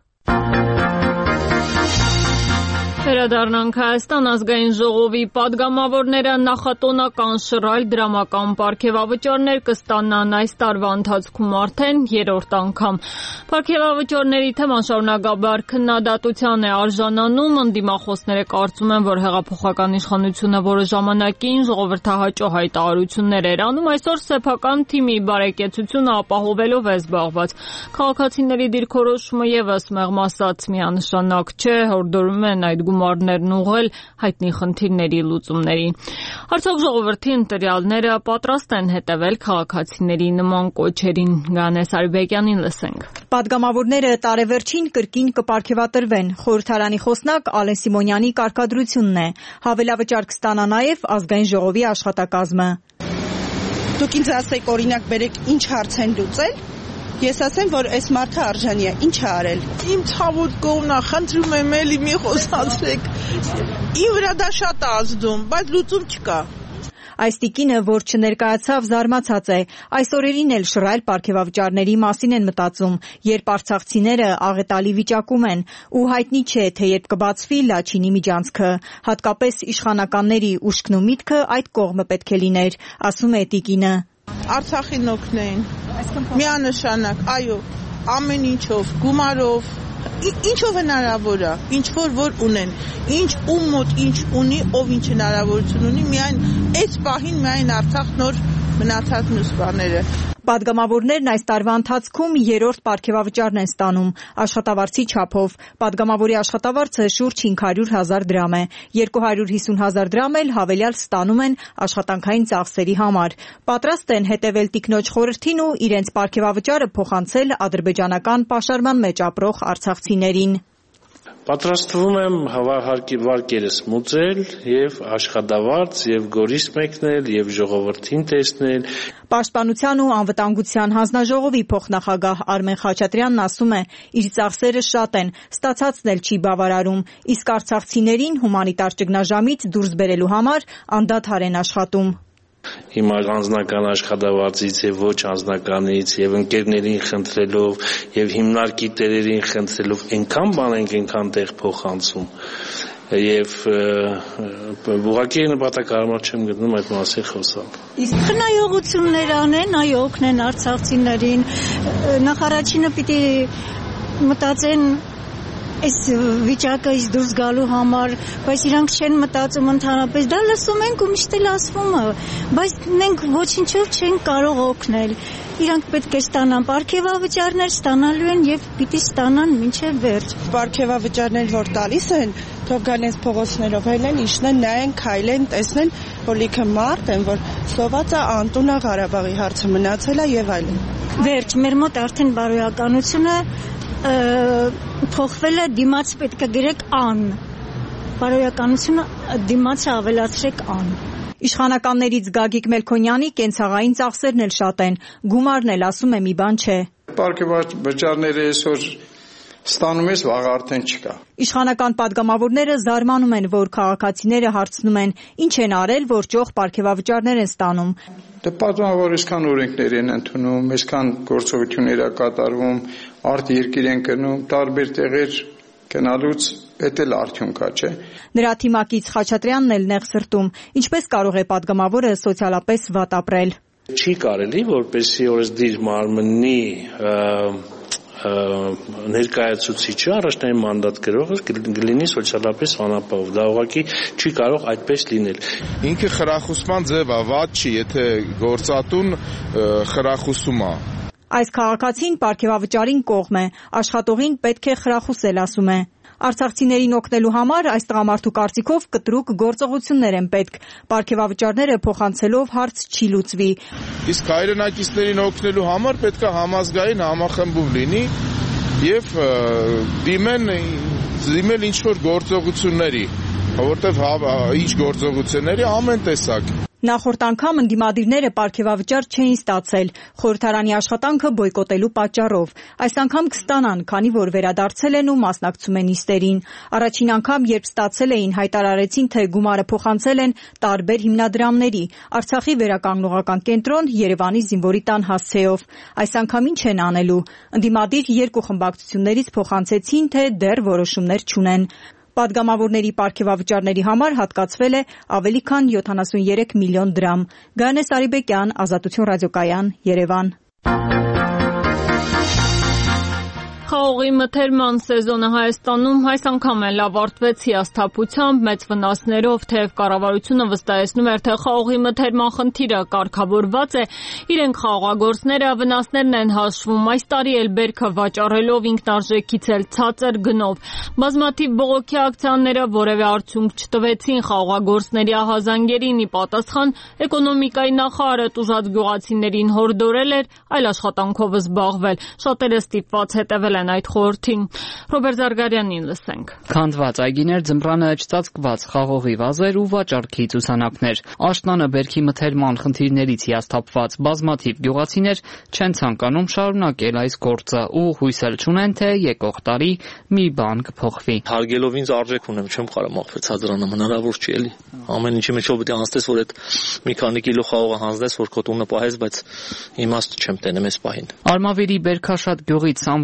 Վերադառնանք Հայաստան ազգային ժողովի падգամավորները նախատոնական շռայլ դրամական պարգևավճարներ կստանան այս տարվա ընթացքում արդեն 3-րդ անգամ։ Պարգևավճարների թեման շարունակաբար քննադատության է արժանանում, ընդդիմախոսները կարծում են, որ հեղափոխական իշխանությունը որը ժամանակին ժողովրդահաճո հայտարարություններ էր անում, այսօր սեփական թիմի բարեկեցությունը ապահովելով է զբաղված։ Քաղաքացիների դիրքորոշումը եւս մեղմ ասած միանշանակ չէ, հորդորում են այդ գումարներն ուղղել հայտնի խնդիրների լուծումներին։ Արդյոք ժողովրդի ընտրյալները պատրաստ են հետևել քաղաքացիների նման կոչերին։ Գանես Արիբեկյանին լսենք։ Պատգամավորները տարեվերջին կրկին կպարգևատրվեն։ Խորհրդարանի խոսնակ Ալեն Սիմոնյանի կարգադրությունն է։ Հավելավճար կստանա նաև ազգային ժողովի աշխատակազմը։ Դուք ինձ ասեք, օրինակ, բերեք ինչ հարց են լուծել։ Ես ասեմ, որ այս մարդը արժանի է, ինչ է արել։ Իմ ցավոտ կողմն է, խնդրում եմ էլի մի խոսացրեք։ Իմ վրա դա շատ է ազդում, բայց լուծում չկա։ Այս տիկինը, որ չներկայացավ, զարմացած է։ Այս օրերին էլ շռայլ պարգևավճարների մասին են մտածում, երբ արցախցիները աղետալի վիճակում են, ու հայտնի չէ, թե երբ կբացվի Լաչինի միջանցքը։ Հատկապես իշխանականների ուշքն ու միտքը այդ կողմը պետք է լիներ, ասում է տիկինը։ Արցախին օգնեն, միանշանակ, այո, ամեն ինչով, գումարով, ինչով հնարավոր է, ինչ որ ունեն, ինչ ում մոտ ինչ ունի, ով ինչ հնարավորություն ունի, միայն այս պահին միայն Արցախ նոր մնացած մյուս բաները։ Պատգամավորներն այս տարվա ընթացքում 3-րդ պարգևավճարն են ստանում աշխատավարձի չափով։ Պատգամավորի աշխատավարձը շուրջ 500,000 դրամ է, 250,000 դրամ էլ հավելյալ ստանում են աշխատանքային ծախսերի համար։ Պատրաստ են հետևել տիկնոջ խորհրդին ու իրենց պարգևավճարը փոխանցել ադրբեջանական պաշարման մեջ ապրող արցախցիներին։ Պատրաստվում եմ վարկերս մուծել եւ աշխատավարձ եւ գորիս մեկնել եւ ժողովրդին տեսնել։ Պաշտպանության ու անվտանգության հանձնաժողովի փոխնախագահ Արմեն Խաչատրյանն ասում է, իր ծախսերը շատ են, ստացածն էլ չի բավարարում, իսկ արցախցիներին հումանիտար ճգնաժամից դուրս բերելու համար անդադար են աշխատում։ Հիմա անձնական աշխատավարձից եւ ոչ անձնականից եւ ընկերներին խնդրելով եւ հիմնարկի տերերին խնդրելով այնքան բան ենք այնքան տեղ փոխանցում եւ ուղղակի նպատակարար չեմ գտնում այդ մասին խոսալ։ Իսկ խնայողություններ անեն, այո, օգնեն արցախցիներին, նախարարինը պիտի մտածեն այս վիճակից դուրս գալու համար, բայց իրանք չեն մտածում ընդհանրապես, դա լսում ենք ու միշտ էլ ասվում է, բայց մենք ոչինչով չենք կարող օգնել։ Իրանք պետք է ստանան պարգևավճարներ, ստանալու են եւ պիտի ստանան մինչեւ վերջ։ Պարգևավճարներ որ տալիս են, թող գան այս փողոցներով հելեն, իջնեն, նայեն, քայլեն, տեսնեն, որ լիքը մարդ են, որ սոված է անտուն է Ղարաբաղի հարցը մնացել է եւ այլն։ Վերջ, մեր մոտ արդեն բարոյականությունը փոխվել է, դիմաց պետք է գրեք ան, բարոյականությունը դիմացը ավելացրեք ան։ Իշխանականներից Գագիկ Մելքոնյանի կենցաղային ծախսերն էլ շատ են, գումարն էլ ասում է մի բան չէ։ Պարգևավճարները այսօր ստանում ես, վաղ արդեն չկա։ Իշխանական պատգամավորները զարմանում են, որ քաղաքացիները հարցնում են, ինչ են արել, որ ճոխ պարգևավճարներ են ստանում։ Դե պատմում որ այսքան օրենքներ են ընդունում, այսքան գործողություններ է կատարվում, արտերկիր են գնում, տարբեր տեղեր գնալուց դա էլ արդյունք է, չէ։ Նրա թիմակից Խաչատրյանն էլ նեղ սրտում, ինչպես կարող է պատգամավորը սոցիալապես վատ ապրել։ Չի կարելի, որպեսզի օրեսդիր մարմնի ներկայացուցիչը առաջնային մանդատ գրողը կլինի սոցիալապես անապահով, դա ուղղակի չի կարող այդպես լինել։ Ինքը խրախուսման ձև է, վատ չի, եթե գործատուն խրախուսում է։ Այս քաղաքացին պարգևավճարին կողմ է, աշխատողին պետք է խրախուսել, ասում է։ Արցախցիներին օգնելու համար այս տղամարդու կարծիքով կտրուկ գործողություններ են պետք։ Պարգևավճարները փոխանցելով հարց չի լուծվի։ Իսկ հայրենակիցներին օգնելու համար պետք է համազգային համախմբում լինի եւ դիմել ինչ-որ գործողությունների, որովհետեւ ինչ գործողությունների ամեն տեսակ։ Նախորդ անգամ ընդդիմադիրները պարգևավճար չէին ստացել խորհրդարանի աշխատանքը բոյկոտելու պատճառով։ Այս անգամ կստանան, քանի որ վերադարձել են ու մասնակցում են նիստերին։ Առաջին անգամ, երբ ստացել էին, հայտարարեցին, թե գումարը փոխանցել են տարբեր հիմնադրամների՝ Արցախի վերականգնողական կենտրոն, Երևանի զինվորի տան հասցեով։ Այս անգամ ինչ են անելու։ Ընդդիմադիր երկու խմբակցություններից փոխանցեցին, թե դեռ որոշումներ չունեն։ Պատգամավորների պարգևավճարների համար հատկացվել է ավելի քան 73 միլիոն դրամ։ Գայանե Սարիբեկյան, Ազատություն ռադիոկայան, Երևան։ Խաղողի մթերման սեզոնը Հայաստանում այս անգամ էլ ավարտվեց հիասթափությամբ, մեծ վնասներով, թեև կառավարությունը վստահեցնում էր, թե խաղողի մթերման խնդիրը կարգավորված է, իրենք խաղողագործները վնասներն են հաշվում, այս տարի էլ բերքը վաճառելով ինքնարժեքից էլ ցածր գնով։ Բազմաթիվ բողոքի ակցիաները որևէ արդյունք չտվեցին խաղողագործների ահազանգերին, ի պատասխան էկոնոմիկայի նախարարը տուժած գյուղացիներին հորդորել էր այլ աշխատանքով զբաղվել։ Շատերը ստիպված հետևել են այդ խորհրդին։ Ռոբերտ Զարգարյանին լսենք։ Քանդված այգիներ, ձմռանը չծածկված խաղողի վազեր ու վաճառքի ցուցանակներ։ Աշնանը բերքի մթերման խնդիրներից հիասթափված բազմաթիվ գյուղացիներ չեն ցանկանում շարունակել այս գործը ու հույսել չունեն, թե եկող տարի մի բան կփոխվի։ Հարգելով ինձ արժեք ունեմ, չեմ կարող մախվեցած դրանը, հնարավոր չի էլի։ Ամեն ինչի մեջով պետք է անցնես, որ այդ մի քանի կիլո խաղողը հանձնես, որ քո տունը պահես, բայց իմաստ չեմ տենեմ այս պահին։ Արմավիրի Բերքաշատ գյուղից Սամվել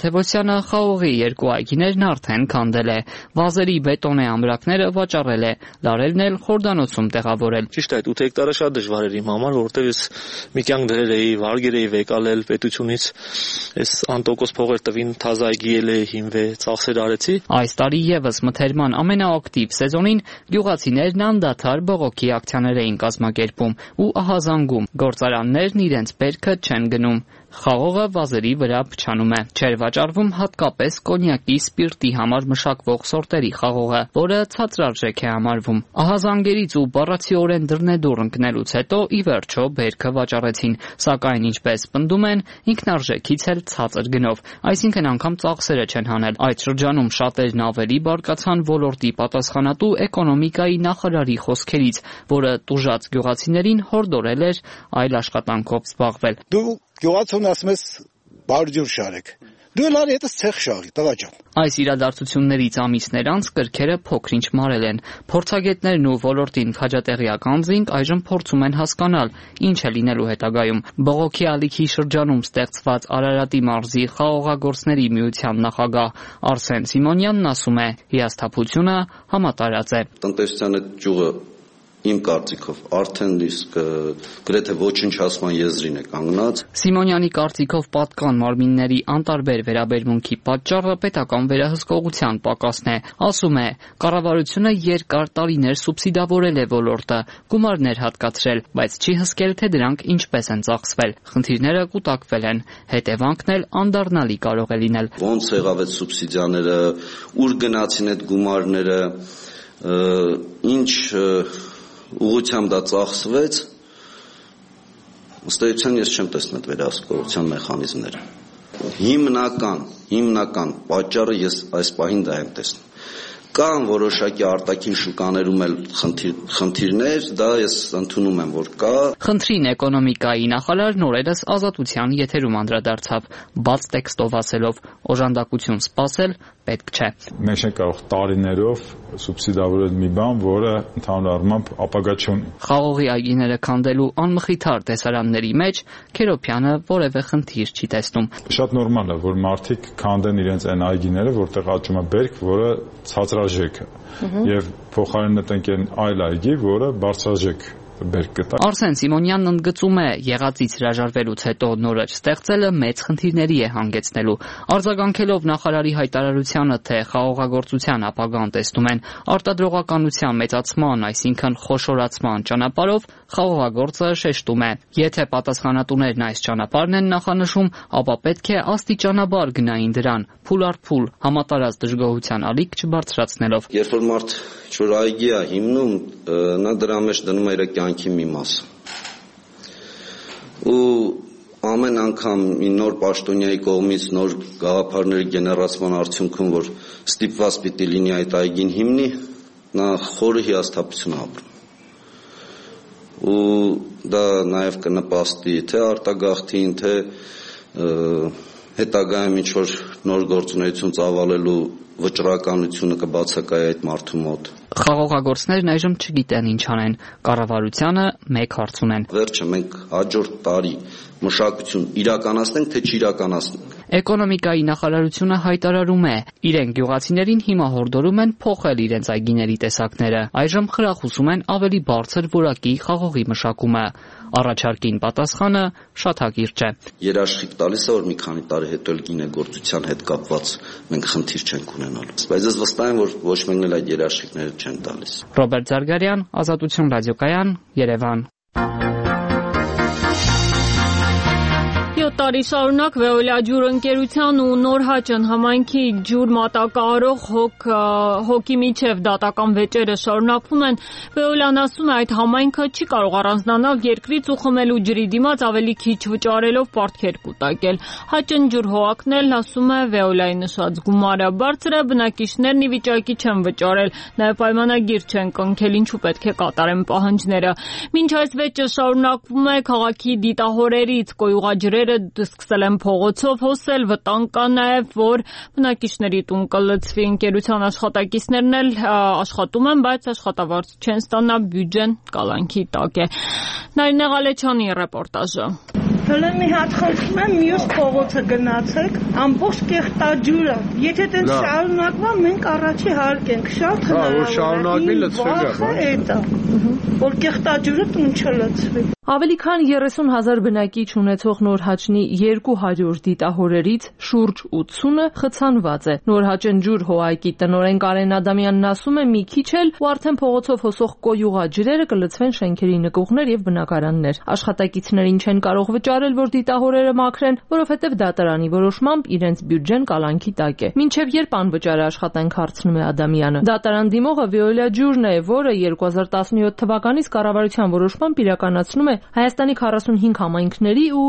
Թադևոսյանը խաղողի 2 այգիներն արդեն քանդել է։ Վազերի բետոնե ամրակները վաճառել է, լարերն էլ Խորդանոցում տեղավորել։ Ճիշտ է, 8 հեկտարը շատ դժվար էր իմ համար, որովհետև ես մի կյանք դրել էի, վարգեր էի վեկալել պետությունից, այս անտոկոս փողեր տվին, թազա այգի էլ էի հիմվել, ծախսեր արեցի։ Այս տարի եւս մթերման ամենաակտիվ սեզոնին գյուղացիներն անդադար բողոքի ակցիաներ էին կազմակերպում ու ահազանգում։ Գործարաններն իրենց բերքը չեն գնում։ Խաղողը վազերի վրա փչանում է։ Չէր վաճառվում հատկապես կոնյակի սպիրտի համար մշակվող սորտերի խաղողը, որը ցածրարժեք է համարվում։ Ահազանգերից ու բառացիորեն դռնեդուռ ընկնելուց հետո ի վերջո բերքը վաճառեցին, սակայն ինչպես պնդում են, ինքնարժեքից էլ ցածր գնով, այսինքն անգամ ծախսերը չեն հանել։ Այդ շրջանում շատերն ավելի բարկացան ոլորտի պատասխանատու էկոնոմիկայի նախարարի խոսքերից, որը տուժած գյուղացիներին հորդորել էր այլ աշխատանքով զբաղվել։ Գյուղացուն ասում ես բարջուր շարեք։ Դու էլ արի հետս ցեխ շաղի, տղա ջան։ Այս իրադարձություններից ամիսներ անց կրքերը փոքրինչ մարել են։ Փորձագետներն ու ոլորտին քաջատեղյակ անձինք այժմ փորձում են հասկանալ, ինչ է լինելու հետագայում։ Բողոքի ալիքի շրջանում ստեղծված Արարատի մարզի խաղողագործների միության նախագահ Արսեն Սիմոնյանն ասում է, հիասթափությունը համատարած է։ Տնտեսության այդ ճյուղը իմ կարծիքով արդեն իսկ գրեթե ոչնչացման եզրին է կանգնած։ Սիմոնյանի կարծիքով պատկան մարմինների անտարբեր վերաբերմունքի պատճառը պետական վերահսկողության պակասն է։ Ասում է, կառավարությունը երկար տարիներ սուբսիդավորել է ոլորտը, գումարներ հատկացրել, բայց չի հսկել, թե դրանք ինչպես են ծախսվել։ Խնդիրները կուտակվել են, հետևանքն էլ անդառնալի կարող է լինել։ Ոնց եղավ այդ սուբսիդիաները, ուր գնացին այդ գումարները, ինչ ուղղությամբ դա ծախսվեց, ըստ էության ես չեմ տեսնել վերահսկողության մեխանիզմները։ Հիմնական պատճառը ես այս պահին դա եմ տեսնում։ Կան որոշակի արտաքին շուկաներում էլ խնդիրներ, դա ես ընդունում եմ, որ կա։ Խնդրին էկոնոմիկայի նախարարն օրերս Ազատության եթերում անդրադարձավ, բաց տեքստով ասելով, օժանդակություն սպասել պետք չէ։ Մենք չենք կարող տարիներով սուբսիդավորել մի բան, որը ընդհանուր առմամբ ապագա չունի։ Խաղողի այգիները քանդելու անմխիթար տեսարանների մեջ Քերոփյանը որևէ խնդիր չի տեսնում։ Շատ նորմալ է, որ մարդիկ քանդեն իրենց այն այգիները, որտեղ աճում է բերք, որը ցածրաժեք է, եւ փոխարենը տնկեն այլ այգի, որը բարձրաժեք բերք կտա։ Արսեն Սիմոնյանն ընդգծում է, եղածից հրաժարվելուց հետո նորից ստեղծելը մեծ խնդիրների է հանգեցնելու։ Արձագանքելով նախարարի հայտարարությանը, թե խաղողագործության ապագան տեսնում են արտադրողականության մեծացման, այսինքն խոշորացման ճանապարհով, խաղողագործը շեշտում է, եթե պատասխանատուներն այս ճանապարհն են նախանշում, ապա պետք է աստիճանաբար գնային դրան, փուլ առ փուլ, համատարած դժգոհության ալիք չբարձրացնելով։ Երբ որ մարդ ինչ-որ այգի է հիմնում, նա դրա մեջ դնում է իր կյանքի մի մասը։ Ու ամեն անգամ մի նոր պաշտոնյայի կողմից նոր գաղափարների գեներացման արդյունքում, որ ստիպված պիտի լինի այդ այգին հիմնի, նա խորը հիասթափություն ապրում։ Ու դա նաև կնպաստի թե արտագաղթին, թե հետագայում ինչ-որ նոր գործունեություն ծավալելու վճռականությունը կբացակայի այդ մարդու մոտ։ Խաղողագործներն այժմ չգիտեն ինչ անեն, կառավարությանը մեկ հարց ունեն։ Վերջը մենք հաջորդ տարի մշակություն իրականացնենք, թե չիրականացնենք։ Էկոնոմիկայի նախարարությունը հայտարարում է, իրենք գյուղացիներին հիմա հորդորում են փոխել իրենց այգիների տեսակները։ Այժմ խրախուսում են ավելի բարձր որակի խաղողի մշակումը։ Առաջարկին պատասխանը շատ հակիրճ է։ Երաշխիք տալիս է, որ մի քանի տարի հետո էլ գինեգործության հետ կապված մենք խնդիր չենք ունենալու։ Բայց ես վստահ եմ, որ ոչ մեկն էլ այդ երաշխիքները չեն տալիս։ Ռոբերտ Զարգարյան, Ազատություն ռադիոկայան, Երևան։ 7 տարի շարունակ Veolia ջուր ընկերության ու Նորհաճն համայնքի ջուր մատակարարող հոգի միջև դատական վեճերը շարունակվում են։ Veolia-ն ասում է, այդ համայնքը չի կարող առանձնանալ երկրից ու խմելու ջրի դիմաց ավելի քիչ վճարելով պարտքեր կուտակել։ Հաճն ջուր հողակներն ասում է Veolia-ի նշած գումարը բարձր է, բնակիչներն ի վիճակի չեն վճարել, նաև պայմանագիր չեն կնքել, ինչու պետք է կատարեն պահանջները։ Մինչ այս վեճը շարունակվում է, քաղաքի դիտահորերից կոյուղաջրերը սկսել են փողոցով հոսել, վտանգ կա նաև, որ բնակիչների տուն կլցվի։ Ընկերության աշխատակիցներն էլ աշխատում են, բայց աշխատավարձ չեն ստանա, բյուջեն կալանքի տակ է։ Նարինե Ղալեչյանի ռեպորտաժը։ Հələ մի հատ խնդրում եմ մյուս փողոցը գնացեք, ամբողջ կեղտաջուրը։ Եթե դեն շարունակվա, մենք առաջի հարկ ենք, շատ հնարավոր է, որ կեղտաջուրը տուն չլցվի։ Ավելի քան 30,000 բնակիչ ունեցող Նորհաճնի 200 դիտահորերից շուրջ 80-ը խցանված է։ Նորհաճնջուր ՀՕԱԿ-ի տնօրեն Կարեն Ադամյանն ասում է՝ մի քիչ էլ ու արդեն փողոցով հոսող կոյուղաջրերը կլցվեն շենքերի նկուղներ եւ բնակարաններ։ Աշխատակիցներին չեն կարող վճարել, որ դիտահորերը մաքրեն, որովհետեւ դատարանի որոշմամբ իրենց բյուջեն կալանքի տակ է։ Մինչեւ երբ անվճար աշխատանք հարցնում է Ադամյանը։ Դատարան դիմողը Վիոլիա Ջուրն է, որը 2017 թվականից կառավարության որոշմամբ իրականացնում է Հայաստանի 45 համայնքների ու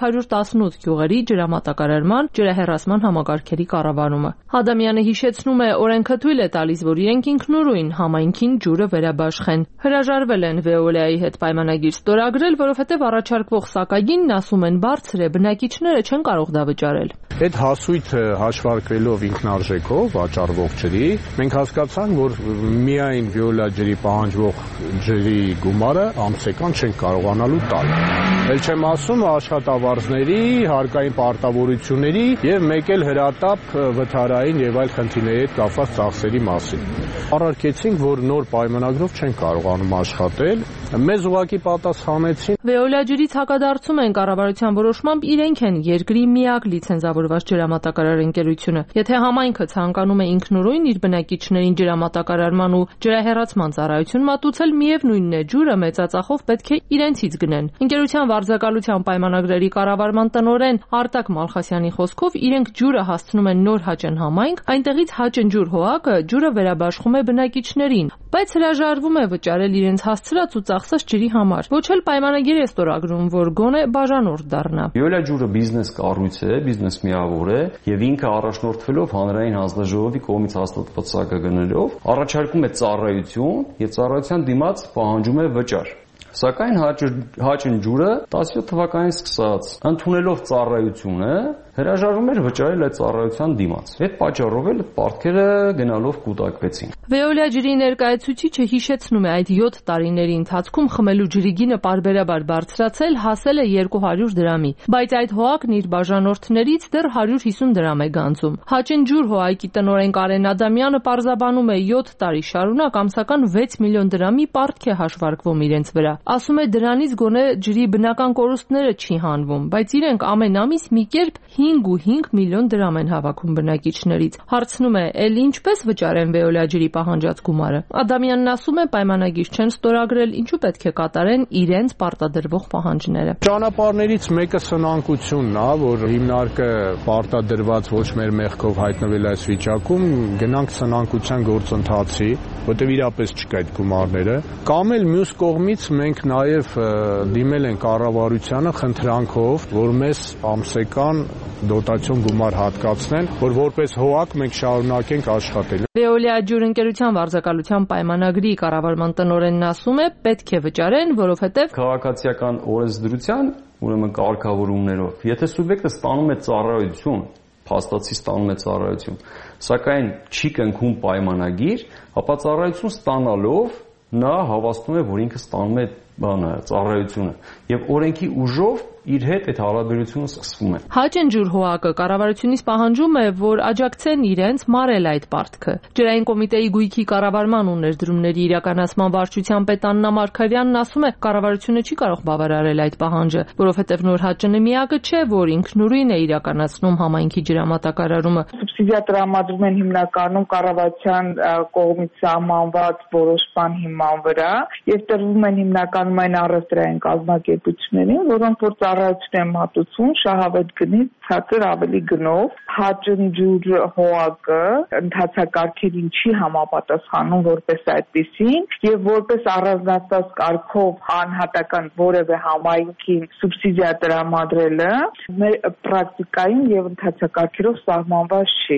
318 գյուղերի ջրամատակարարման, ջրահեռացման համակարգերի կառավարումը։ Ադամյանը հիշեցնում է, օրենքը թույլ է տալիս, որ իրենք ինքնուրույն համայնքին ջուրը վերաբաշխեն։ Հրաժարվել են Վեոլիայի հետ պայմանագիր ստորագրել, որովհետև առաջարկվող սակագինն, ասում են, բարձր է, բնակիչները չեն կարող դա վճարել։ Այդ հասույթը հաշվարկվելով ինքնարժեքով վաճառվող ջրի, մենք հասկացանք, որ միայն Վիոլիա ջրի պահանջվող ջրի գումարը ամսական չեն կարողանալու տալ։ Էլ չեմ ասում աշխատավարձների, հարկային պարտավորությունների եւ մեկ էլ հրատապ վթարային եւ այլ խնդիրների հետ կապված ծախսերի մասին։ Առարկեցինք, որ նոր պայմանագրով չեն կարողանում աշխատել, մեզ ուղղակի պատասխանեցին։ Վեոլիա ջրից հակադարձում են կառավարության որոշմամբ իրենք են երկրի միակ լիցենզավորված ջրամատակարար ընկերությունը։ Եթե համայնքը ցանկանում է ինքնուրույն իր բնակիչներին ջրամատակարարման ու ջրահեռացման ծառայություն մատուցել, միևնույնն է, ջուրը մեծածախով պետք է իրենցից գնեն։ Ընկերության վարձակալության պայմանագրերի կառավարման տնօրեն Արտակ Մալխասյանի խոսքով իրենք ջուրը հասցնում են Նորհաճն համայնք, այնտեղից Հաճնջուր ՀՕԱԿ-ը ջուրը վերաբաշխում է բնակիչներին, բայց հրաժարվում է վճարել իրենց հասցրած ու ծախսած ջրի համար։ Ոչ էլ պայմանագիր է ստորագրում, որ գոնե բաժանորդ դառնա։ Վիոլիա ջուրը բիզնես կառույց է, բիզնես միավոր է եւ ինքը առաջնորդվելով հանրային հանձնաժողովի կողմից հաստատված սակագներով առաջարկում է ծառայություն եւ ծառայության դիմաց պահանջում է վճար։ Սակայն Հաճնջուրը 17 թվականից սկսած ընդունելով ծառայությունը հրաժարվում էր վճարել այդ ծառայության դիմաց։ Այդ պատճառով էլ պարտքերը գնալով կուտակվեցին։ Վեոլիա ջրի ներկայացուցիչը հիշեցնում է, այդ 7 տարիների ընթացքում խմելու ջրի գինը պարբերաբար բարձրացել, հասել է 200 դրամի, բայց այդ ՀՕԱԿ-ն իր բաժանորդներից դեռ 150 դրամ է գանձում։ Հաճնջուր ՀՕԱԿ-ի տնօրեն Կարեն Ադամյանը պարզաբանում է, 7 տարի շարունակ ամսական 6 միլիոն դրամի պարտք է հաշվարկվում իրենց վրա։ Ասում է, դրանից գոնե ջրի բնական կորուստները չի հանվում, բայց իրենք ամեն ամիս մի կերպ 5.5 միլիոն դրամ են հավաքում բնակիչներից։ Հարցնում է, էլ ինչպես վճարեն Վեոլիա ջրի պահանջած գումարը։ Ադամյանն ասում է, պայմանագիր չեն ստորագրել, ինչու պետք է կատարեն իրենց պարտադրվող պահանջները։ Ճանապարհներից մեկը սնանկությունն է, որ հիմնարկը պարտադրված ոչ մեր մեղքով հայտնվել այս վիճակում, գնանք սնանկության գործընթացի, որտեղ իրապես չկա այդ գումարները, կամ էլ մյուս կողմից մենք նաև դիմել ենք կառավարությանը խնդրանքով, որ մեզ ամսական դոտացիոն գումար հատկացնեն, որ որպես ՀՕԱԿ մենք շարունակենք աշխատել։ Վեոլիա ջուր ընկերության վարձակալության պայմանագրի կառավարման տնօրենն ասում է, պետք է վճարեն, որովհետև քաղաքացիական օրենսդրության, ուրեմն կարգավորումներով, եթե սուբյեկտը ստանում է ծառայություն, փաստացի ստանում է ծառայություն, սակայն չի կնքում պայմանագիր, ապա ծառայություն ստանալով նա հավաստում է, որ ինքը ստանում է ծառայությունը եւ օրենքի ուժով իր հետ այդ հարաբերությունը սկսվում է։ Հաճնջուր ՀՕԱԿ-ը կառավարությունից պահանջում է, որ աջակցեն իրենց մարել այդ պարտքը։ Ջրային կոմիտեի գույքի կառավարման ու ներդրումների իրականացման վարչության պետ Աննա Մարգարյանն ասում է, կառավարությունը չի կարող բավարարել այդ պահանջը, որովհետև Նորհաճնը միակը չէ, որ ինքնուրույն է իրականացնում համայնքի ջրամատակարարումը։ Սուբսիդիա տրամադրում են հիմնականում կառավարության կողմից սահմանված որոշման հիման վրա եւ տրվում են հիմնականում այն առևտրային կազմակերպություններին, որոնք որ ծառայություն են մատուցում շահավետ գնից ցածր ավելի գնով։ Հաճնջուր ՀՕԱԿ-ը ընթացակարգերին չի համապատասխանում որպես այդպեսին եւ որպես առանձնացված կարգով անհատական որևէ համայնքին սուբսիդիա տրամադրելը մեր պրակտիկային եւ ընթացակարգերով սահմանված չի։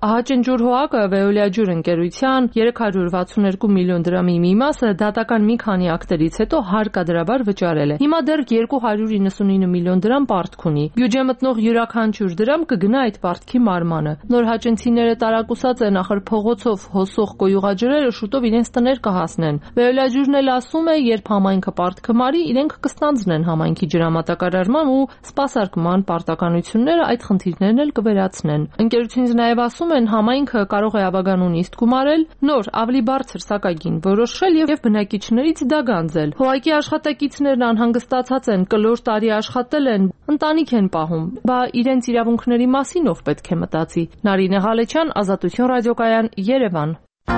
Ահաճնջուր ՀՕԱԿ-ը Veolia ջուր ընկերության 362 միլիոն դրամի մի մասը դատական մի քանի ակտերից հետո հարկադրաբար վճարել է։ Հիմա դեռ 299 միլիոն դրամ պարտք ունի։ Բյուջե մտնող յուրաքանչյուր դրամ կգնա այդ պարտքի մարմանը։ Նորհաճնցիները տարակուսած են, ախր փողոցով հոսող կոյուղաջրերը շուտով իրենց տներ կհասնեն։ Veolia ջուրն էլ ասում է, երբ համայնքը պարտքը մարի, իրենք կստանձնեն համայնքի ջրամատակարարման ու սպասարկման պարտականությունները, այդ խնդիրներն էլ կվերացնեն։ Ընկերությունից նաև ասում են, համայնքը կարող է ավագանուն նիստ գումարել, նոր ավելի բարձր սակագին որոշել եւ բնակիչներից դա գանձել։ ՀՕԱԿ-ի աշխատակիցներն անհանգստացած են, կլոր տարի աշխատել են, ընտանիք են պահում, բա իրենց իրավունքների մասին ով պետք է մտածի։ Նարինե Ղալեչյան, Ազատություն ռադիոկայան, Երևան։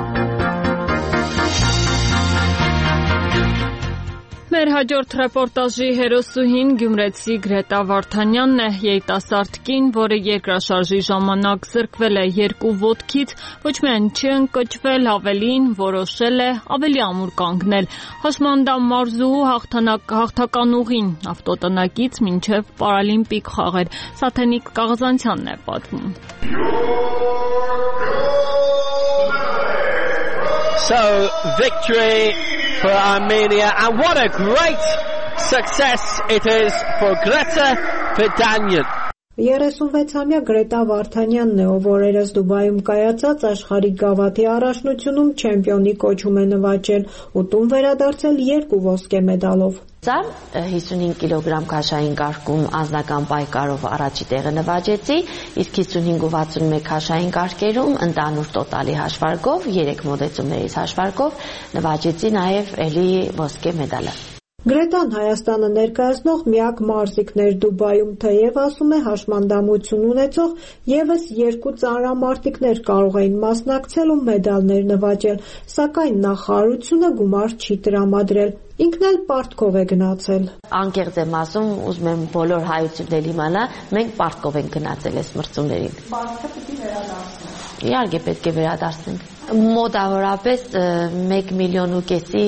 Մեր հաջորդ ռեպորտաժի հերոսուհին գյումրեցի Գրետա Վարդանյանն է, երիտասարդ կին, որը երկրաշարժի ժամանակ զրկվել է երկու ոտքից, ոչ միայն չի ընկճվել, ավելին որոշել է ավելի ամուր կանգնել։ Հաշմանդամ մարզուհու հաղթականուղին ավտոտնակից մինչև պարալիմպիկ խաղեր։ Սաթենիկ Կաղազանցյանն է պատմում։ So, victory for Armenia, and what a great success it is for Greta Vardanyan. 36-ամյա Գրետա Վարդանյանն է, ով օրերս Դուբայում կայացած աշխարհի գավաթի առաջնությունում չեմպիոնի կոչում է նվաճել ու տուն վերադարձել 2 ոսկե մեդալով։ 55 կիլոգրամ քաշային կարգում անձնական պայքարով առաջի տեղը նվաճեցի, իսկ 55 ու 61 քաշային կարգերում ընդհանուր տոտալի հաշվարկով 3 մոդեցումներից հաշվարկով նվաճեցի նաև էլի ոսկե մեդալը։ Գրետան Հայաստանը ներկայացնող միակ մարզիկն էր Դուբայում, թեև ասում է հաշմանդամություն ունեցող եւս 2 ծանրամարտիկներ կարող էին մասնակցել ու մեդալներ նվաճել, սակայն նախարարությունը գումար չի տրամադրել։ Ինքն էլ պարտքով է գնացել։ Անկեղծ եմ ասում, ուզում եմ բոլոր հայություններ իմանա, մենք պարտքով ենք գնացել այս մրցումներին։ Պարտքը պիտի վերադարձնենք։ Իհարկե պետք է վերադարձնենք։ Մոտավորապես 1,5 միլիոն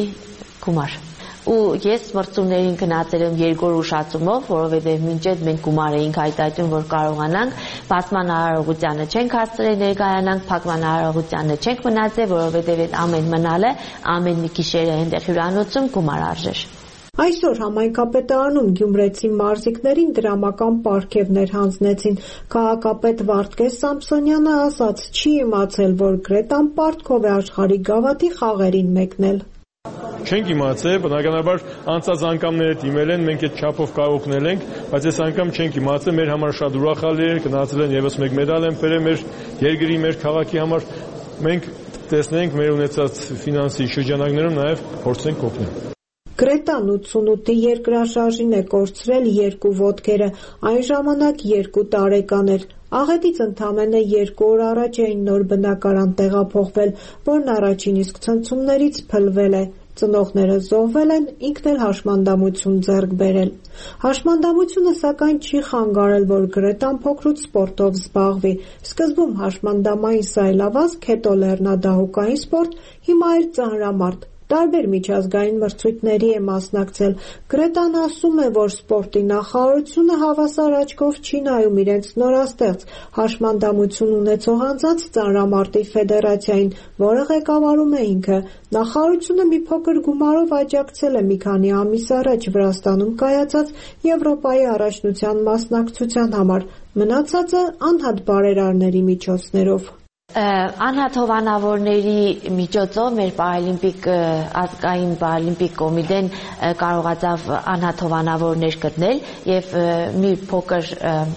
գումար։ Ու ես մրցումներին գնացել եմ երկրորդ ուշացումով, որովհետև մինչև մենք գումար էինք հայտարարում, որ կարողանանք բացման արարողությանը չենք հասցրել ներկայանանք, փակման արարողությանը չենք մնացել, որովհետև այդ ամեն մնալը, ամեն մի գիշերը այնտեղ հյուրանոցում գումար արժեր։ Այսօր համայնքապետարանում գյումրեցի մարզիկներին դրամական պարգևներ հանձնեցին։ Քաղաքապետ Վարդգես Սամսոնյանը ասաց, չի իմացել, որ Գրետան պարտքով է աշխարհի գավաթի խաղերին մեկնել։ Չենք իմացել, բնականաբար անցած անգամները դիմել են, մենք այդ չափով կարող օգնել ենք, բայց այս անգամ չենք իմացել, մեր համար շատ ուրախալի էր, գնացել են եւս մեկ մեդալ են բերել մեր երկրի, մեր քաղաքի համար։ Մենք տեսնենք մեր ունեցած ֆինանսի շրջանակներում նաեւ փորձենք օգնել։ Գրետան 88-ի երկրաշարժին է կորցրել 2 ոտքերը, այն ժամանակ 2 տարեկան էր։ Աղետից ընդամենը 2 օր առաջ էին նոր բնակարան տեղափոխվել, որն առաջին իսկ ցնցումներից փլվել է։ Ծնողները զոհվել են, ինքն էլ հաշմանդամություն ձեռք բերել։ Հաշմանդամությունը սակայն չի խանգարել, որ Գրետան փոքրուց սպորտով զբաղվի։ Սկզբում հաշմանդամային սայլավազք, հետո լեռնադահուկային սպորտ, հիմա էլ ծանրամարտ։ Տարբեր միջազգային մրցույթների է մասնակցել։ Գրետան ասում է, որ սպորտի նախարարությունը հավասար աչքով չի նայում իրենց նորաստեղծ հաշմանդամություն ունեցող անձանց ծանրամարտի ֆեդերացիային, որը ղեկավարում է ինքը։ Նախարարությունը մի փոքր գումարով աջակցել է մի քանի ամիս առաջ Վրաստանում կայացած Եվրոպայի առաջնության մասնակցության համար, մնացածը անհատ բարերարների միջոցներով։ Անհատ հովանավորների միջոցով մեր պարալիմպիկ ազգային պարալիմպիկ կոմիտեն կարողացավ անհատ հովանավորներ գտնել եւ մի փոքր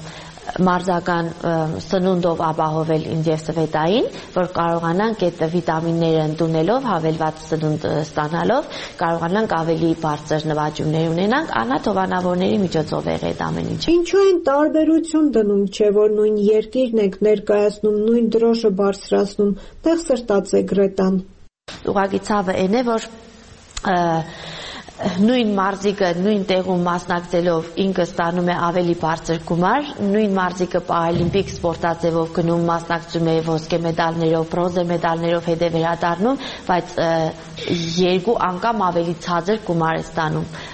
մարզական սնունդով ապահովել ինձ եւ Սվետային, որ կարողանանք այդ վիտամինները ընդունելով, հավելված սնունդ ստանալով, կարողանանք ավելի բարձր նվաճումներ ունենանք, անհատ հովանավորների միջոցով եղել այդ ամեն ինչը։ Ինչու են տարբերություն դնում, չէ՞ որ նույն երկիրն եք ներկայացնում, նույն դրոշը բարձրացնում, տեղ սրտաց է Գրետան։ Ուղղակի ցավը այն է, որ նույն մարզիկը նույն տեղում մասնակցելով ինքը ստանում է ավելի բարձր գումար, նույն մարզիկը պարալիմպիկ սպորտաձևով գնում մասնակցում է ոսկե մեդալներով, բրոնզե մեդալներով հետո վերադառնում, բայց 2 անգամ ավելի ցածր գումար է ստանում։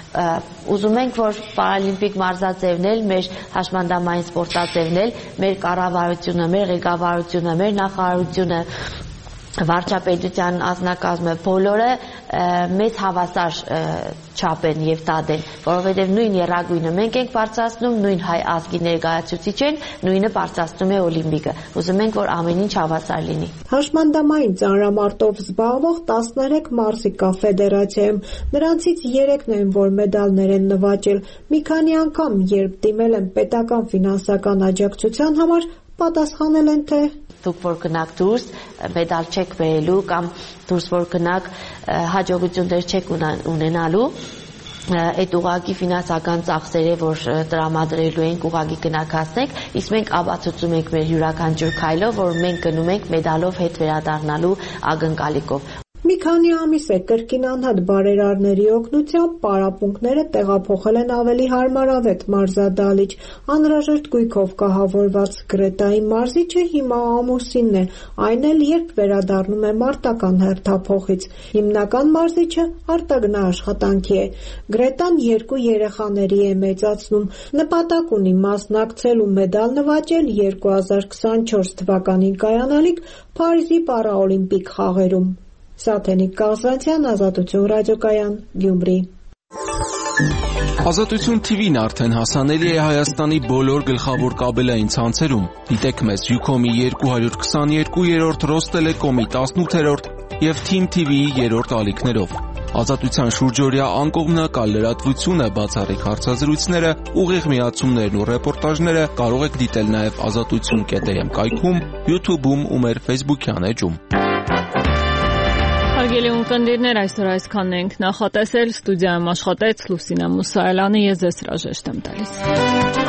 ուզում ենք, որ պարալիմպիկ մարզաձևն էլ, մեր հաշմանդամային սպորտաձևն էլ, մեր կառավարությունը, մեր ղեկավարությունը, մեր նախարարությունը, վարչապետության անձնակազմը բոլորը մեծ հավասար չափ են եւ տադ են, որովհետեւ նույն եռագույնը մենք ենք բարձրացնում, նույն հայ ազգի ներկայացուցիչ են, նույնը բարձրացնում է Օլիմպիկը։ Ուզում ենք, որ ամեն ինչ հավասար լինի։ Հաշմանդամային ծանրամարտով զբաղվող 13 մարզիկ կա ֆեդերացիայում, նրանցից 3-ն են, որ մեդալներ են նվաճել։ Մի քանի անգամ, երբ դիմել են պետական ֆինանսական աջակցության համար, պատասխանել են, թե դուք որ գնաք դուրս, մեդալ չեք բերելու կամ դուրս որ գնաք հաջողություններ չեք ունենալու, այդ ուղղակի ֆինանսական ծախսերը, որ տրամադրելու ենք, ուղղակի գնաք հասնենք, իսկ մենք ապացուցում ենք մեր յուրաքանչյուր քայլով, որ մենք գնում ենք մեդալով հետ վերադառնալու ակնկալիքով։ Մի քանի ամիս է կրկին անհատ բարերարների օգնությամբ պարապմունքները տեղափոխել են ավելի հարմարավետ մարզադահլիճ։ Անհրաժեշտ գույքով կահավորված Գրետայի մարզիչը հիմա ամուսինն է, այն էլ երբ վերադառնում է մարտական հերթափոխից։ Հիմնական մարզիչը արտագնա աշխատանքի է։ Գրետան 2 երեխաների է մեծացնում, նպատակ ունի մասնակցել ու մեդալ նվաճել 2024 թվականին կայանալիք Փարիզի պարաօլիմպիկ խաղերում։ Սաթենիկ Կազանցյան, Ազատություն ռադիոկայան, Գյումրի։ Ազատություն TV-ն արդեն հասանելի է Հայաստանի բոլոր գլխավոր կաբելային ցանցերում։ Դիտեք մեզ Ucom-ի 222-րդ, Ռոստելեկոմի 18-րդ եւ Team TV-ի 3-րդ ալիքներով։ Ազատության շուրջօրյա անկողմնակալ լրատվությունը, բացառիկ հարցազրույցները, ուղիղ միացումներն ու ռեպորտաժները կարող եք դիտել նաեւ azatutsun.am կայքում, YouTube-ում ու մեր Facebook-յան էջում։ Հարգելի ունկնդիրներ, այսօր այսքանն ենք նախատեսել, ստուդիայում աշխատեց Լուսինա Մուսայելյանը, ես ձեզ հրաժեշտ եմ տալիս։